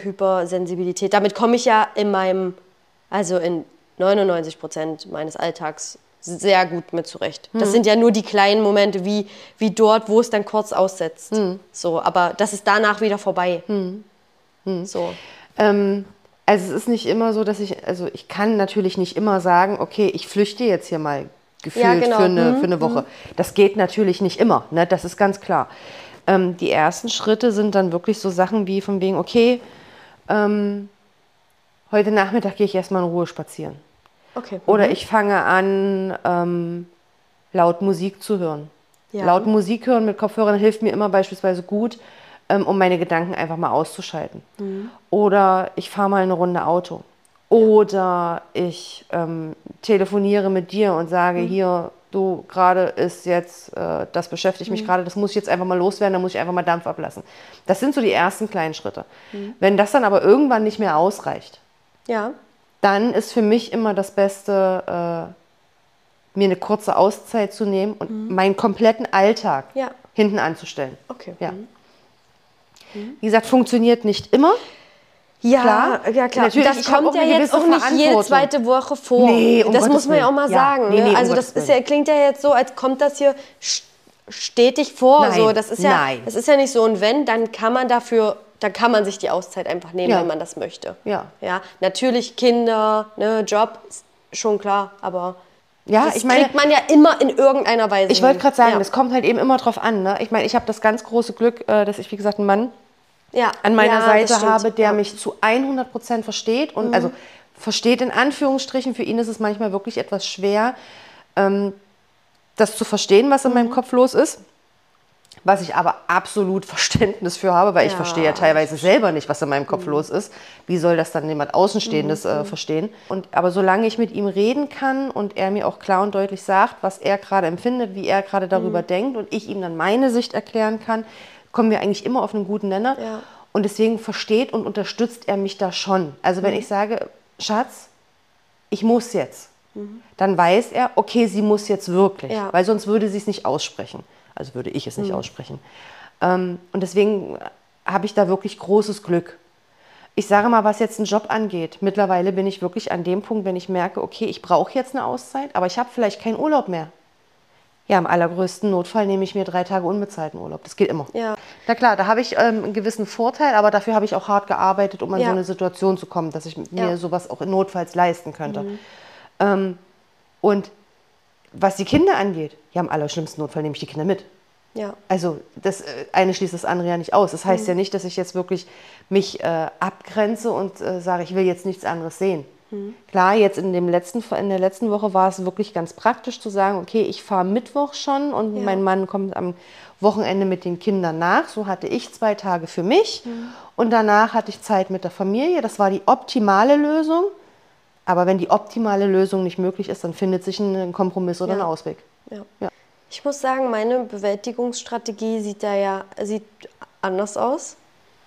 Hypersensibilität. Damit komme ich ja in meinem, also in neunundneunzig Prozent meines Alltags sehr gut mit zurecht. Das sind ja nur die kleinen Momente, wie, wie dort, wo es dann kurz aussetzt. Mhm. So, aber das ist danach wieder vorbei. Mhm. Mhm. So. Ähm, also es ist nicht immer so, dass ich, also ich kann natürlich nicht immer sagen, okay, ich flüchte jetzt hier mal gefühlt ja, genau. für, eine, mhm. für eine Woche. Mhm. Das geht natürlich nicht immer, ne? Das ist ganz klar. Ähm, die ersten Schritte sind dann wirklich so Sachen wie von wegen, okay, ähm, heute Nachmittag gehe ich erstmal in Ruhe spazieren. Okay. Oder mhm. ich fange an, ähm, laut Musik zu hören. Ja. Laut Musik hören mit Kopfhörern hilft mir immer beispielsweise gut, ähm, um meine Gedanken einfach mal auszuschalten. Mhm. Oder ich fahre mal eine Runde Auto. Oder ich ähm, telefoniere mit dir und sage, mhm. hier, du, gerade ist jetzt, äh, das beschäftigt mich mhm. gerade, das muss ich jetzt einfach mal loswerden, da muss ich einfach mal Dampf ablassen. Das sind so die ersten kleinen Schritte. Mhm. Wenn das dann aber irgendwann nicht mehr ausreicht, ja. dann ist für mich immer das Beste, äh, mir eine kurze Auszeit zu nehmen und mhm. meinen kompletten Alltag ja. hinten anzustellen. Okay. Ja. Mhm. Wie gesagt, funktioniert nicht immer. Ja, klar. ja klar. Natürlich, das kommt ja jetzt auch nicht jede zweite Woche vor. Nee, um das Gottes muss man ja auch mal ja. sagen. Nee, nee, ne? um Also das ist ja, klingt ja jetzt so, als kommt das hier stetig vor. Nein. So, das ist ja, Nein. das ist ja nicht so. Und wenn, dann kann man dafür, dann kann man sich die Auszeit einfach nehmen, ja. wenn man das möchte. Ja. Ja, natürlich Kinder, ne, Job, schon klar, aber ja, das ich meine, kriegt man ja immer in irgendeiner Weise. Ich wollte gerade sagen, ja. das kommt halt eben immer drauf an. Ne? Ich meine, ich habe das ganz große Glück, dass ich, wie gesagt, einen Mann ja. an meiner ja, Seite habe, der ja. mich zu hundert Prozent versteht. Und mhm. also versteht in Anführungsstrichen, für ihn ist es manchmal wirklich etwas schwer, ähm, das zu verstehen, was in mhm. meinem Kopf los ist. Was ich aber absolut Verständnis für habe, weil ja. ich verstehe ja teilweise selber nicht, was in meinem Kopf mhm. los ist. Wie soll das dann jemand Außenstehendes mhm. äh, verstehen? Und, aber solange ich mit ihm reden kann und er mir auch klar und deutlich sagt, was er gerade empfindet, wie er gerade darüber mhm. denkt und ich ihm dann meine Sicht erklären kann, kommen wir eigentlich immer auf einen guten Nenner. Ja. Und deswegen versteht und unterstützt er mich da schon. Also wenn mhm. ich sage, Schatz, ich muss jetzt, mhm. dann weiß er, okay, sie muss jetzt wirklich, ja. weil sonst würde sie es nicht aussprechen. Also würde ich es nicht mhm. aussprechen. Ähm, und deswegen habe ich da wirklich großes Glück. Ich sage mal, was jetzt einen Job angeht, mittlerweile bin ich wirklich an dem Punkt, wenn ich merke, okay, ich brauche jetzt eine Auszeit, aber ich habe vielleicht keinen Urlaub mehr. Ja, im allergrößten Notfall nehme ich mir drei Tage unbezahlten Urlaub. Das geht immer. Ja. Na klar, da habe ich ähm, einen gewissen Vorteil, aber dafür habe ich auch hart gearbeitet, um an ja. so eine Situation zu kommen, dass ich mir ja. sowas auch notfalls leisten könnte. Mhm. Ähm, und was die Kinder angeht, ja, im allerschlimmsten Notfall nehme ich die Kinder mit. Ja. Also das eine schließt das andere ja nicht aus. Das heißt mhm. ja nicht, dass ich jetzt wirklich mich äh, abgrenze und äh, sage, ich will jetzt nichts anderes sehen. Mhm. Klar, jetzt in, dem letzten, in der letzten Woche war es wirklich ganz praktisch zu sagen, okay, ich fahre Mittwoch schon und ja. mein Mann kommt am Wochenende mit den Kindern nach. So hatte ich zwei Tage für mich mhm. und danach hatte ich Zeit mit der Familie. Das war die optimale Lösung. Aber wenn die optimale Lösung nicht möglich ist, dann findet sich ein Kompromiss oder ja. ein Ausweg. Ja. Ja. Ich muss sagen, meine Bewältigungsstrategie sieht da ja sieht anders aus.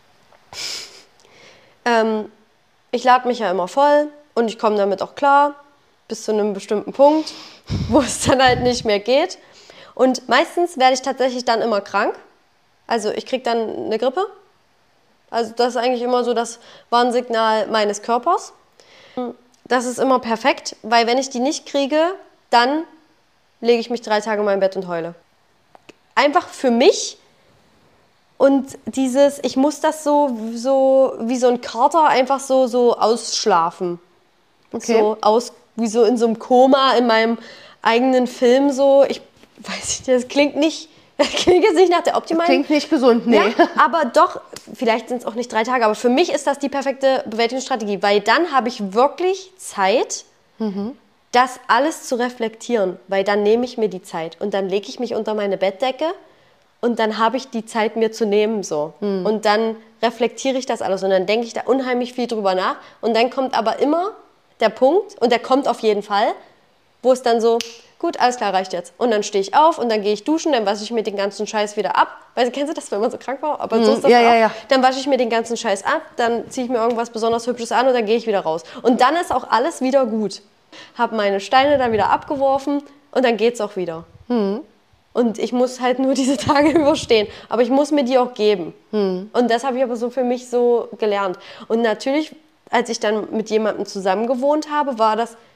ähm, ich lade mich ja immer voll und ich komme damit auch klar, bis zu einem bestimmten Punkt, wo es dann halt nicht mehr geht. Und meistens werde ich tatsächlich dann immer krank. Also ich kriege dann eine Grippe. Also das ist eigentlich immer so das Warnsignal meines Körpers. Das ist immer perfekt, weil wenn ich die nicht kriege, dann lege ich mich drei Tage in mein Bett und heule. Einfach für mich und dieses, ich muss das so, so wie so ein Kater einfach so, so ausschlafen. Okay. So aus, wie so in so einem Koma in meinem eigenen Film so. Ich weiß nicht, das klingt nicht, das klingt jetzt nicht nach der optimalen. Das klingt nicht gesund, nee. Ja, aber doch, vielleicht sind es auch nicht drei Tage, aber für mich ist das die perfekte Bewältigungsstrategie, weil dann habe ich wirklich Zeit, mhm. das alles zu reflektieren, weil dann nehme ich mir die Zeit und dann lege ich mich unter meine Bettdecke und dann habe ich die Zeit, mir zu nehmen so. Mhm. Und dann reflektiere ich das alles und dann denke ich da unheimlich viel drüber nach und dann kommt aber immer der Punkt, und der kommt auf jeden Fall, wo es dann so, gut, alles klar, reicht jetzt. Und dann stehe ich auf und dann gehe ich duschen, dann wasche ich mir den ganzen Scheiß wieder ab. Weißt du, kennst du das, wenn man so krank war? Aber so ist das ja, auch. Ja, ja. Dann wasche ich mir den ganzen Scheiß ab, dann ziehe ich mir irgendwas besonders Hübsches an und dann gehe ich wieder raus. Und dann ist auch alles wieder gut. Habe meine Steine dann wieder abgeworfen und dann geht's auch wieder. Mhm. Und ich muss halt nur diese Tage überstehen. Aber ich muss mir die auch geben. Mhm. Und das habe ich aber so für mich so gelernt. Und natürlich, als ich dann mit jemandem zusammen gewohnt habe, war das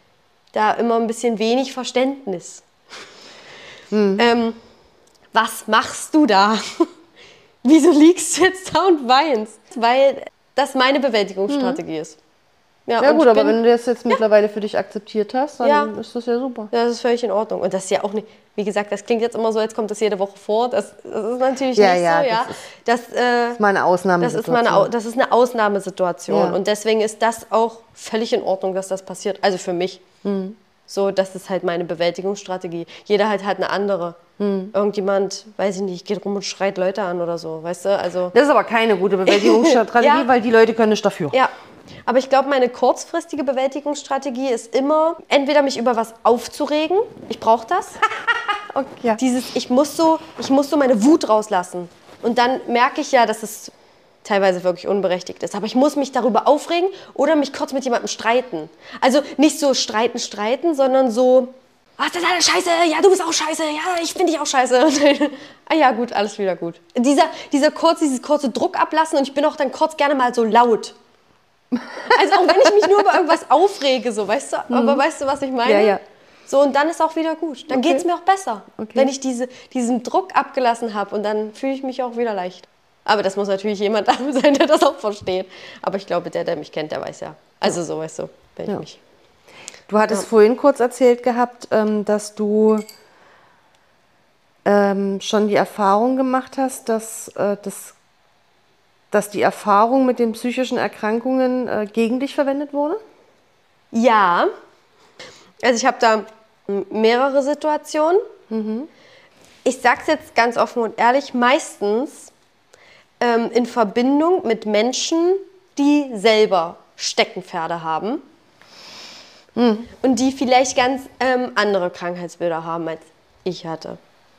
da immer ein bisschen wenig Verständnis. Hm. Ähm, was machst du da? Wieso liegst du jetzt da und weinst? Weil das meine Bewältigungsstrategie hm. ist. Ja, ja gut, aber bin, wenn du das jetzt ja. mittlerweile für dich akzeptiert hast, dann ja. ist das ja super. Ja, das ist völlig in Ordnung. Und das ist ja auch nicht, wie gesagt, das klingt jetzt immer so, als kommt das jede Woche vor. Das, das ist natürlich ja, nicht ja, so. Ja, das, ist, das, äh, das ist mal eine Ausnahmesituation. Das ist, mal eine, das ist eine Ausnahmesituation. Ja. Und deswegen ist das auch völlig in Ordnung, dass das passiert. Also für mich. Mhm. So, das ist halt meine Bewältigungsstrategie. Jeder halt hat eine andere. Mhm. Irgendjemand, weiß ich nicht, geht rum und schreit Leute an oder so, weißt du? Also das ist aber keine gute Bewältigungsstrategie, ja. weil die Leute können nicht dafür. Ja. Aber ich glaube, meine kurzfristige Bewältigungsstrategie ist immer, entweder mich über was aufzuregen, ich brauche das, okay, ja. dieses, ich muss, so, ich muss so meine Wut rauslassen. Und dann merke ich ja, dass es teilweise wirklich unberechtigt ist. Aber ich muss mich darüber aufregen oder mich kurz mit jemandem streiten. Also nicht so streiten, streiten, sondern so, ach, das ist alles scheiße, ja, du bist auch scheiße, ja, ich finde dich auch scheiße. Ah ja, gut, alles wieder gut. Dieser, dieser kurz, dieses kurze Druck ablassen und ich bin auch dann kurz gerne mal so laut. Also auch wenn ich mich nur über irgendwas aufrege, so, weißt du, mhm. aber weißt du, was ich meine? Ja, ja. So, und dann ist auch wieder gut. Dann okay. geht es mir auch besser, okay. wenn ich diese, diesen Druck abgelassen habe und dann fühle ich mich auch wieder leicht. Aber das muss natürlich jemand da sein, der das auch versteht. Aber ich glaube, der, der mich kennt, der weiß ja. Also so, weißt du, wenn ich ja. mich... Du hattest ja. vorhin kurz erzählt gehabt, dass du ähm, schon die Erfahrung gemacht hast, dass, äh, das, dass die Erfahrung mit den psychischen Erkrankungen äh, gegen dich verwendet wurde? Ja. Also ich habe da mehrere Situationen. Mhm. Ich sage es jetzt ganz offen und ehrlich, meistens ähm, in Verbindung mit Menschen, die selber Steckenpferde haben. Mhm. Und die vielleicht ganz ähm, andere Krankheitsbilder haben, als ich hatte.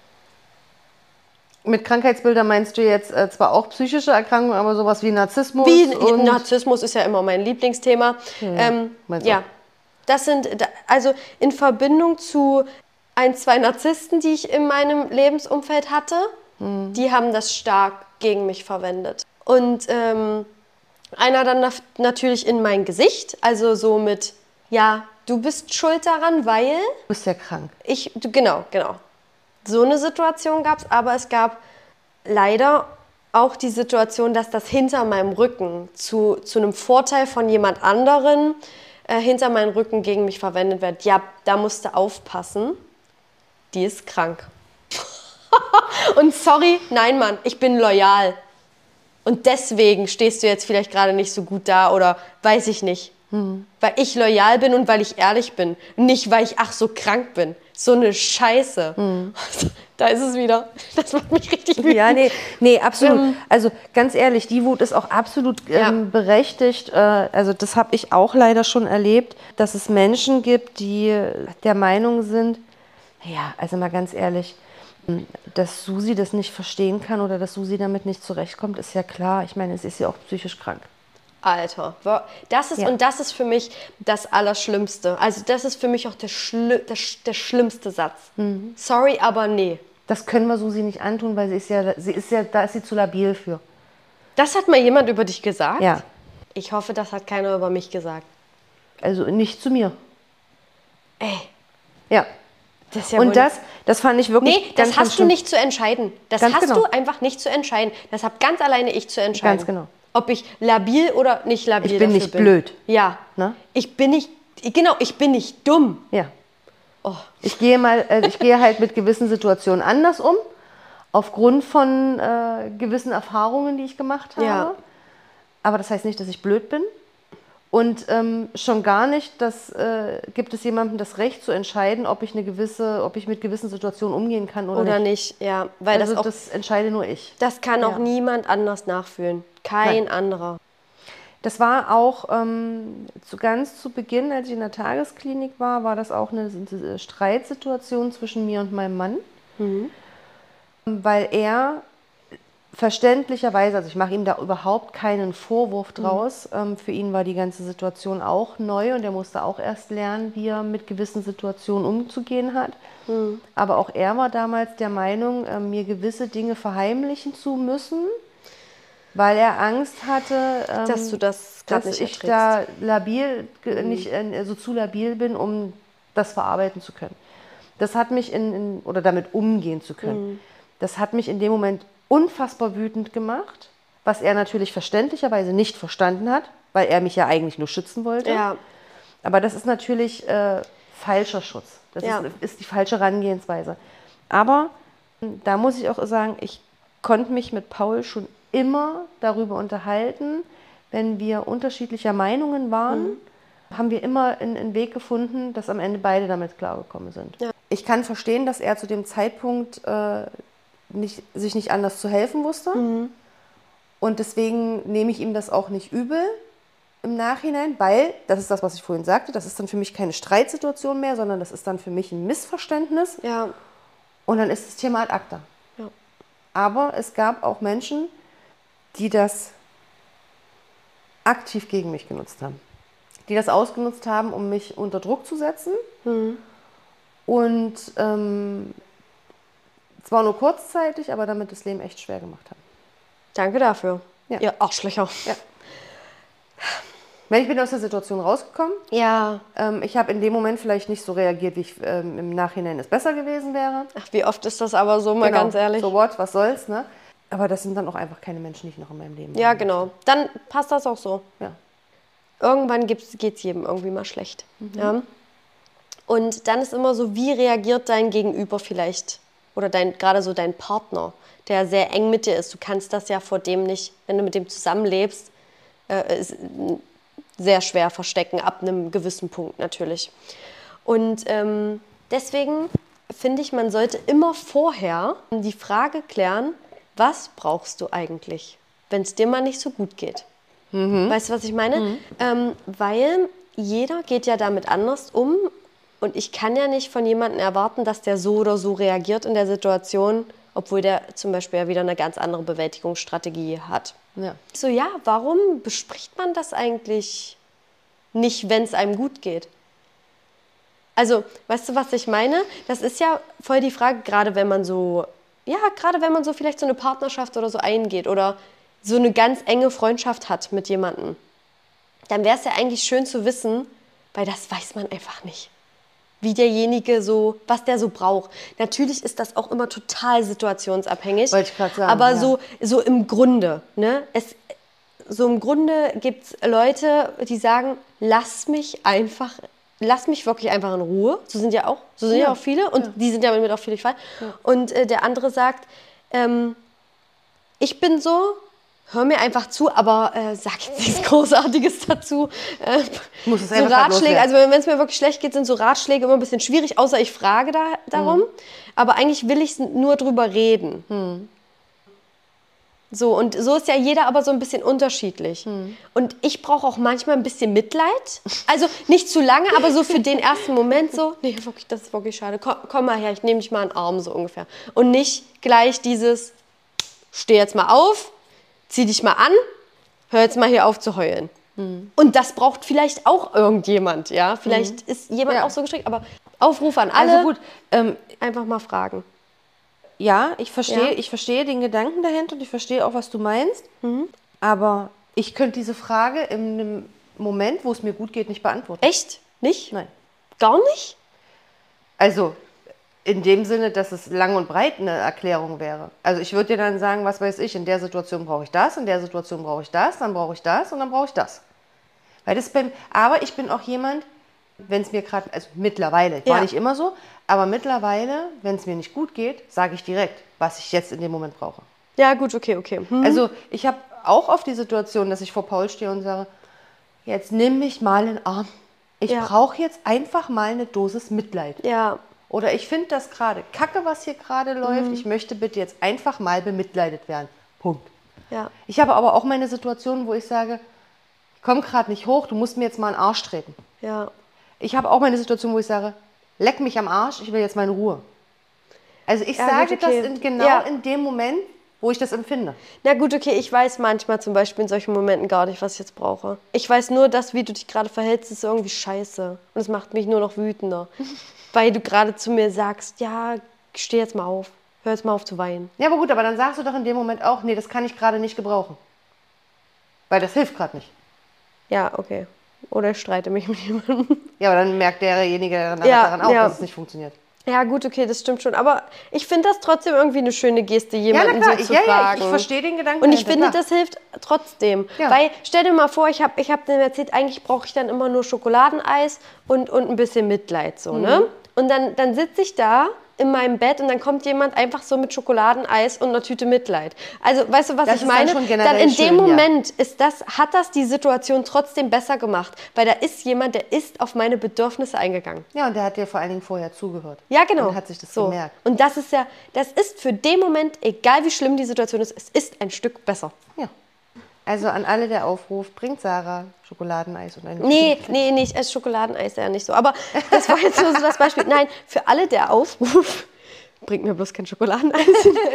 Mit Krankheitsbildern meinst du jetzt äh, zwar auch psychische Erkrankungen, aber sowas wie Narzissmus? Wie, und Narzissmus ist ja immer mein Lieblingsthema. Ja, ähm, ja. Das sind, also in Verbindung zu ein, zwei Narzissten, die ich in meinem Lebensumfeld hatte, mhm. die haben das stark gegen mich verwendet. Und ähm, einer dann natürlich in mein Gesicht, also so mit, ja, du bist schuld daran, weil... Du bist ja krank. Ich, du, genau, genau. So eine Situation gab es, aber es gab leider auch die Situation, dass das hinter meinem Rücken zu, zu einem Vorteil von jemand anderen äh, hinter meinem Rücken gegen mich verwendet wird. Ja, da musst du aufpassen, die ist krank. Und sorry, nein Mann, ich bin loyal. Und deswegen stehst du jetzt vielleicht gerade nicht so gut da oder weiß ich nicht. Mhm. Weil ich loyal bin und weil ich ehrlich bin. Nicht, weil ich ach so krank bin. So eine Scheiße. Mhm. Da ist es wieder. Das macht mich richtig wütend. Ja, nee, nee, absolut. Ähm, also ganz ehrlich, die Wut ist auch absolut ähm, ja. berechtigt. Äh, also das habe ich auch leider schon erlebt, dass es Menschen gibt, die der Meinung sind, ja, also mal ganz ehrlich, dass Susi das nicht verstehen kann oder dass Susi damit nicht zurechtkommt, ist ja klar. Ich meine, es ist ja auch psychisch krank. Alter, das ist, ja. und das ist für mich das Allerschlimmste. Also das ist für mich auch der, Schli der, der schlimmste Satz. Mhm. Sorry, aber nee. Das können wir Susi nicht antun, weil sie ist ja, sie ist ja, da ist sie zu labil für. Das hat mal jemand über dich gesagt? Ja. Ich hoffe, das hat keiner über mich gesagt. Also nicht zu mir. Ey. Ja. Das ist ja und das, das fand ich wirklich Nee, das ganz, hast ganz du nicht zu entscheiden. Das ganz hast genau. du einfach nicht zu entscheiden. Das habe ganz alleine ich zu entscheiden. Ganz genau. Ob ich labil oder nicht labil Ich bin nicht bin. blöd. Ja. Ne? Ich bin nicht, genau, ich bin nicht dumm. Ja. Oh. Ich gehe mal, äh, ich gehe halt mit gewissen Situationen anders um, aufgrund von äh, gewissen Erfahrungen, die ich gemacht habe. Ja. Aber das heißt nicht, dass ich blöd bin. Und ähm, schon gar nicht, dass äh, gibt es jemandem das Recht zu entscheiden, ob ich eine gewisse, ob ich mit gewissen Situationen umgehen kann oder, oder nicht. nicht. Ja, weil also das auch, das entscheide nur ich. Das kann auch ja. niemand anders nachfühlen. Kein Nein. anderer. Das war auch ähm, zu, ganz zu Beginn, als ich in der Tagesklinik war, war das auch eine, eine Streitsituation zwischen mir und meinem Mann, mhm. weil er verständlicherweise, also ich mache ihm da überhaupt keinen Vorwurf draus, mhm. ähm, für ihn war die ganze Situation auch neu und er musste auch erst lernen, wie er mit gewissen Situationen umzugehen hat. Mhm. Aber auch er war damals der Meinung, äh, mir gewisse Dinge verheimlichen zu müssen, weil er Angst hatte, ähm, dass du das dass nicht ich da labil, mhm. nicht, also zu labil bin, um das verarbeiten zu können. Das hat mich in, in oder damit umgehen zu können. Mhm. Das hat mich in dem Moment unfassbar wütend gemacht, was er natürlich verständlicherweise nicht verstanden hat, weil er mich ja eigentlich nur schützen wollte. Ja. Aber das ist natürlich äh, falscher Schutz. Das ja. ist, ist die falsche Herangehensweise. Aber da muss ich auch sagen, ich konnte mich mit Paul schon immer darüber unterhalten, wenn wir unterschiedlicher Meinungen waren, mhm. haben wir immer einen Weg gefunden, dass am Ende beide damit klargekommen sind. Ja. Ich kann verstehen, dass er zu dem Zeitpunkt äh, nicht, sich nicht anders zu helfen wusste. Mhm. Und deswegen nehme ich ihm das auch nicht übel im Nachhinein, weil, das ist das, was ich vorhin sagte, das ist dann für mich keine Streitsituation mehr, sondern das ist dann für mich ein Missverständnis. Ja. Und dann ist das Thema ad acta. Ja. Aber es gab auch Menschen, die das aktiv gegen mich genutzt haben. Die das ausgenutzt haben, um mich unter Druck zu setzen. Mhm. Und ähm, zwar nur kurzzeitig, aber damit das Leben echt schwer gemacht haben. Danke dafür. Ja. Ihr Arschlöcher. Ja. Ich bin aus der Situation rausgekommen. Ja. Ähm, ich habe in dem Moment vielleicht nicht so reagiert, wie ich ähm, im Nachhinein es besser gewesen wäre. Ach, wie oft ist das aber so, mal genau. ganz ehrlich. So what, was soll's, ne? Aber das sind dann auch einfach keine Menschen, die ich noch in meinem Leben habe. Ja, genau. Dann passt das auch so. Ja. Irgendwann geht es jedem irgendwie mal schlecht. Mhm. Ja? Und dann ist immer so, wie reagiert dein Gegenüber vielleicht? Oder dein, gerade so dein Partner, der sehr eng mit dir ist. Du kannst das ja vor dem nicht, wenn du mit dem zusammenlebst, äh, ist sehr schwer verstecken, ab einem gewissen Punkt natürlich. Und ähm, deswegen finde ich, man sollte immer vorher die Frage klären, was brauchst du eigentlich, wenn es dir mal nicht so gut geht? Mhm. Weißt du, was ich meine? Mhm. Ähm, weil jeder geht ja damit anders um und ich kann ja nicht von jemandem erwarten, dass der so oder so reagiert in der Situation, obwohl der zum Beispiel ja wieder eine ganz andere Bewältigungsstrategie hat. Ja. So, ja, warum bespricht man das eigentlich nicht, wenn es einem gut geht? Also, weißt du, was ich meine? Das ist ja voll die Frage, gerade wenn man so, ja, gerade wenn man so vielleicht so eine Partnerschaft oder so eingeht oder so eine ganz enge Freundschaft hat mit jemandem, dann wäre es ja eigentlich schön zu wissen, weil das weiß man einfach nicht, wie derjenige so, was der so braucht. Natürlich ist das auch immer total situationsabhängig. Wollte ich gerade sagen. Aber ja. so, so im Grunde, ne? Es, so im Grunde gibt es Leute, die sagen, lass mich einfach, lass mich wirklich einfach in Ruhe. So sind ja auch, so sind ja, ja auch viele und ja. die sind ja mit auch völlig frei. Ja. Und äh, der andere sagt, ähm, ich bin so, hör mir einfach zu, aber äh, sag jetzt nichts Großartiges dazu. Äh, Muss es so einfach Ratschläge, also wenn es mir wirklich schlecht geht, sind so Ratschläge immer ein bisschen schwierig, außer ich frage da, darum. Mhm. Aber eigentlich will ich nur drüber reden. Mhm. So, und so ist ja jeder aber so ein bisschen unterschiedlich. Hm. Und ich brauche auch manchmal ein bisschen Mitleid. Also nicht zu lange, aber so für den ersten Moment so, nee, wirklich, das ist wirklich schade. Komm, komm mal her, ich nehme dich mal in den Arm, so ungefähr. Und nicht gleich dieses, steh jetzt mal auf, zieh dich mal an, hör jetzt mal hier auf zu heulen. Hm. Und das braucht vielleicht auch irgendjemand, ja. Vielleicht hm. ist jemand ja. auch so gestrickt, aber Aufruf an alle, also gut, ähm, einfach mal fragen. Ja, ich verstehe, ja. ich verstehe den Gedanken dahinter und ich verstehe auch, was du meinst. Mhm. Aber ich könnte diese Frage in einem Moment, wo es mir gut geht, nicht beantworten. Echt? Nicht? Nein. Gar nicht? Also in dem Sinne, dass es lang und breit eine Erklärung wäre. Also ich würde dir dann sagen, was weiß ich, in der Situation brauche ich das, in der Situation brauche ich das, dann brauche ich das und dann brauche ich das. Weil das beim, aber ich bin auch jemand, wenn es mir gerade, also mittlerweile, war ja. nicht immer so, aber mittlerweile, wenn es mir nicht gut geht, sage ich direkt, was ich jetzt in dem Moment brauche. Ja, gut, okay, okay. Hm. Also ich habe auch oft die Situation, dass ich vor Paul stehe und sage, jetzt nimm mich mal in den Arm. Ich ja. brauche jetzt einfach mal eine Dosis Mitleid. Ja. Oder ich finde das gerade kacke, was hier gerade läuft. Mhm. Ich möchte bitte jetzt einfach mal bemitleidet werden. Punkt. Ja. Ich habe aber auch meine Situation, wo ich sage, ich komme gerade nicht hoch, du musst mir jetzt mal in den Arsch treten. Ja. Ich habe auch meine Situation, wo ich sage, leck mich am Arsch, ich will jetzt meine Ruhe. Also ich ja, sage gut, okay. das in, genau ja. in dem Moment, wo ich das empfinde. Na gut, okay, ich weiß manchmal zum Beispiel in solchen Momenten gar nicht, was ich jetzt brauche. Ich weiß nur, dass, wie du dich gerade verhältst, ist irgendwie scheiße. Und es macht mich nur noch wütender. Weil du gerade zu mir sagst, ja, steh jetzt mal auf. Hör jetzt mal auf zu weinen. Ja, aber gut, aber dann sagst du doch in dem Moment auch, nee, das kann ich gerade nicht gebrauchen. Weil das hilft gerade nicht. Ja, okay. Oder ich streite mich mit jemandem. Ja, aber dann merkt derjenige daran Ja, auch, ja. dass es nicht funktioniert. Ja, gut, okay, das stimmt schon. Aber ich finde das trotzdem irgendwie eine schöne Geste, jemanden klar. so zu Ja, ja, fragen. ich verstehe den Gedanken Und ich dahinter, finde, klar. das hilft trotzdem. Ja. Weil, stell dir mal vor, ich habe ich hab dir erzählt, eigentlich brauche ich dann immer nur Schokoladeneis und, und ein bisschen Mitleid. So, Mhm. ne? Und dann, dann sitze ich da in meinem Bett und dann kommt jemand einfach so mit Schokoladeneis und einer Tüte Mitleid. Also, weißt du, was Das ich ist dann meine? schon generell dann in schön, dem ja. Moment ist das, hat das die Situation trotzdem besser gemacht. Weil da ist jemand, der ist auf meine Bedürfnisse eingegangen. Ja, und der hat dir vor allen Dingen vorher zugehört. Ja, genau. Und hat sich das so. gemerkt. Und das ist ja, das ist für den Moment, egal wie schlimm die Situation ist, es ist ein Stück besser. Ja. Also an alle der Aufruf, bringt Sarah Schokoladeneis und ein Nee, nee, nicht als Schokoladeneis ja nicht so. Aber das war jetzt nur so das Beispiel. Nein, für alle der Aufruf, bringt mir bloß kein Schokoladeneis.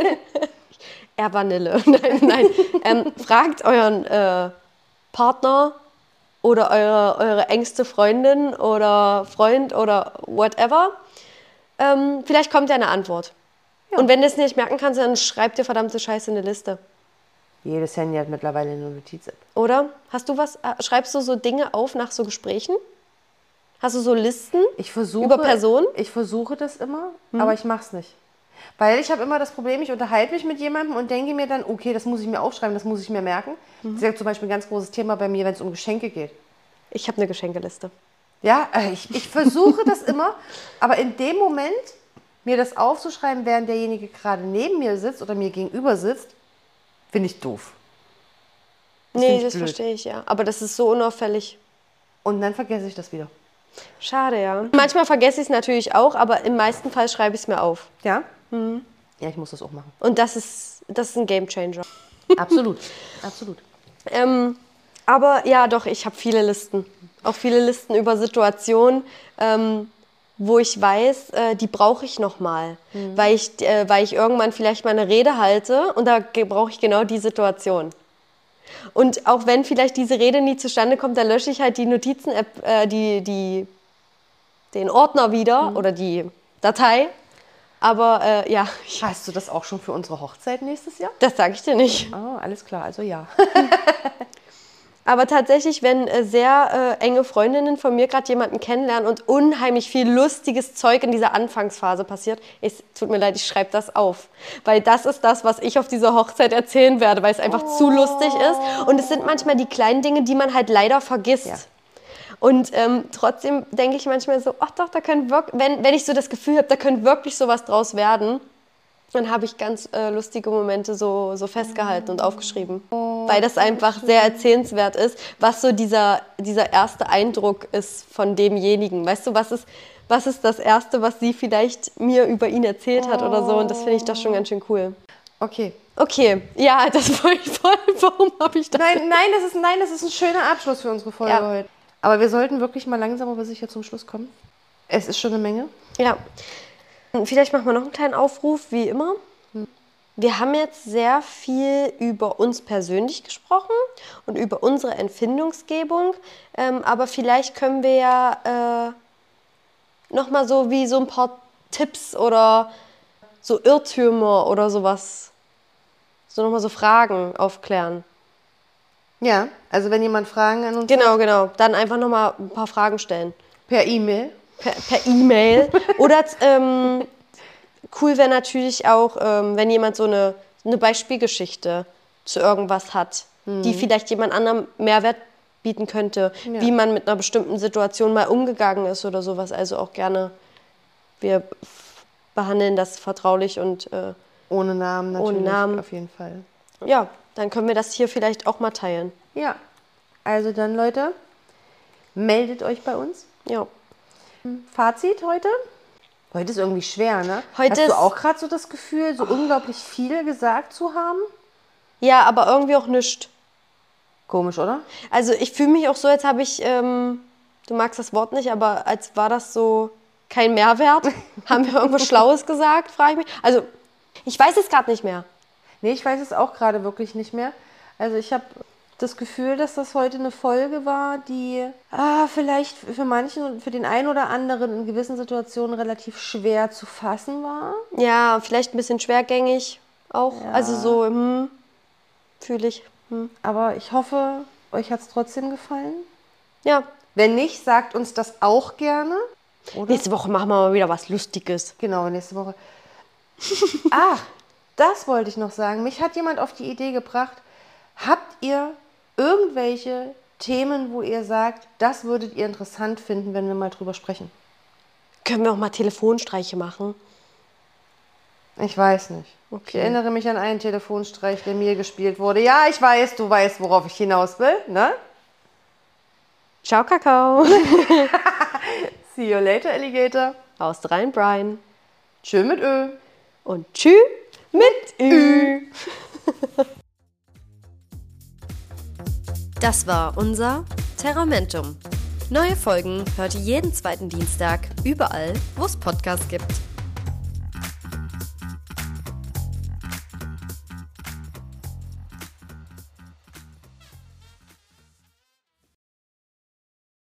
Eher Vanille. Nein, nein. Ähm, fragt euren äh, Partner oder eure, eure engste Freundin oder Freund oder whatever. Ähm, vielleicht kommt ja eine Antwort. Ja. Und wenn du es nicht merken kannst, dann schreibt dir verdammte Scheiße eine Liste. Jedes Handy hat mittlerweile eine Notiz-App. Oder? Hast du was? äh, Schreibst du so Dinge auf nach so Gesprächen? Hast du so Listen Ich versuche, über Personen? Ich versuche das immer, aber ich mache es nicht. Weil ich habe immer das Problem, ich unterhalte mich mit jemandem und denke mir dann, okay, das muss ich mir aufschreiben, das muss ich mir merken. Das ist ja zum Beispiel ein ganz großes Thema bei mir, wenn es um Geschenke geht. Ich habe eine Geschenkeliste. Ja, äh, ich, ich versuche das immer, aber in dem Moment, mir das aufzuschreiben, während derjenige gerade neben mir sitzt oder mir gegenüber sitzt, finde ich doof. Das Nee, find ich das blöd. verstehe ich, ja. Aber das ist so unauffällig. Und dann vergesse ich das wieder. Schade, ja. Manchmal vergesse ich es natürlich auch, aber im meisten Fall schreibe ich es mir auf. Ja? Ja, ich muss das auch machen. Und das ist, das ist ein Gamechanger. Absolut, absolut. Ähm, aber ja, doch, ich habe viele Listen. Auch viele Listen über Situationen, ähm, wo ich weiß, äh, die brauche ich nochmal. Mhm. Weil ich, äh, weil ich irgendwann vielleicht mal eine Rede halte und da brauche ich genau die Situation. Und auch wenn vielleicht diese Rede nie zustande kommt, dann lösche ich halt die Notizen-App, äh, die, die, den Ordner wieder Mhm. oder die Datei. Aber äh, ja, ich, Hast du das auch schon für unsere Hochzeit nächstes Jahr? das sage ich dir nicht. Ah, alles klar, also ja. Aber tatsächlich, wenn äh, sehr äh, enge Freundinnen von mir gerade jemanden kennenlernen und unheimlich viel lustiges Zeug in dieser Anfangsphase passiert, es tut mir leid, ich schreibe das auf. Weil das ist das, was ich auf dieser Hochzeit erzählen werde, weil es einfach oh. zu lustig ist. Und es sind manchmal die kleinen Dinge, die man halt leider vergisst. Ja. Und ähm, trotzdem denke ich manchmal so, ach doch, da können wirklich, wenn, wenn ich so das Gefühl habe, da könnte wirklich sowas draus werden, dann habe ich ganz äh, lustige Momente so, so festgehalten und aufgeschrieben. Oh, weil das einfach sehr erzählenswert ist, was so dieser, dieser erste Eindruck ist von demjenigen. Weißt du, was ist, was ist das Erste, was sie vielleicht mir über ihn erzählt hat oder so? Und das finde ich doch schon ganz schön cool. Okay. Okay, ja, das war ich voll. Warum habe ich das? Nein, nein, das ist, nein, das ist ein schöner Abschluss für unsere Folge ja. heute. Aber wir sollten wirklich mal langsam aber sicher zum Schluss kommen. Es ist schon eine Menge. Ja. Vielleicht machen wir noch einen kleinen Aufruf, wie immer. Wir haben jetzt sehr viel über uns persönlich gesprochen und über unsere Empfindungsgebung. Ähm, aber vielleicht können wir ja äh, nochmal so wie so ein paar Tipps oder so Irrtümer oder sowas, so nochmal so Fragen aufklären. Ja, also wenn jemand Fragen an uns Genau, hat, genau. Dann einfach nochmal ein paar Fragen stellen. per E-Mail. Per, per E-Mail. Oder ähm, cool wäre natürlich auch, ähm, wenn jemand so eine, eine Beispielgeschichte zu irgendwas hat, mhm. die vielleicht jemand anderem Mehrwert bieten könnte, ja. wie man mit einer bestimmten Situation mal umgegangen ist oder sowas. Also auch gerne, wir behandeln das vertraulich und äh, ohne Namen natürlich, ohne Namen. Auf jeden Fall. Ja, dann können wir das hier vielleicht auch mal teilen. Ja, also dann Leute, meldet euch bei uns. Ja. Fazit heute? Heute ist irgendwie schwer, ne? Heute Hast ist du auch gerade so das Gefühl, so oh. unglaublich viel gesagt zu haben? Ja, aber irgendwie auch nichts. Komisch, oder? Also ich fühle mich auch so, als habe ich, ähm, du magst das Wort nicht, aber als war das so kein Mehrwert. Haben wir irgendwas Schlaues gesagt, frage ich mich. Also ich weiß es gerade nicht mehr. Nee, ich weiß es auch gerade wirklich nicht mehr. Also ich habe das Gefühl, dass das heute eine Folge war, die ah, vielleicht für manchen und für den einen oder anderen in gewissen Situationen relativ schwer zu fassen war. Ja, vielleicht ein bisschen schwergängig auch. Ja. Also so, hm, fühle ich. Hm. Aber ich hoffe, euch hat es trotzdem gefallen. Ja, Wenn nicht, sagt uns das auch gerne. Oder? Nächste Woche machen wir mal wieder was Lustiges. Genau, nächste Woche. Ach, das wollte ich noch sagen. Mich hat jemand auf die Idee gebracht, habt ihr irgendwelche Themen, wo ihr sagt, das würdet ihr interessant finden, wenn wir mal drüber sprechen? Können wir auch mal Telefonstreiche machen? Ich weiß nicht. Okay. Ich erinnere mich an einen Telefonstreich, der mir gespielt wurde. Ja, ich weiß, du weißt, worauf ich hinaus will, ne? Ciao, Kakao. See you later, Alligator. Aus rein, Brian. Tschö mit Ö. Und tschü mit Ü. Das war unser Terramentum. Neue Folgen hört ihr jeden zweiten Dienstag überall, wo es Podcasts gibt.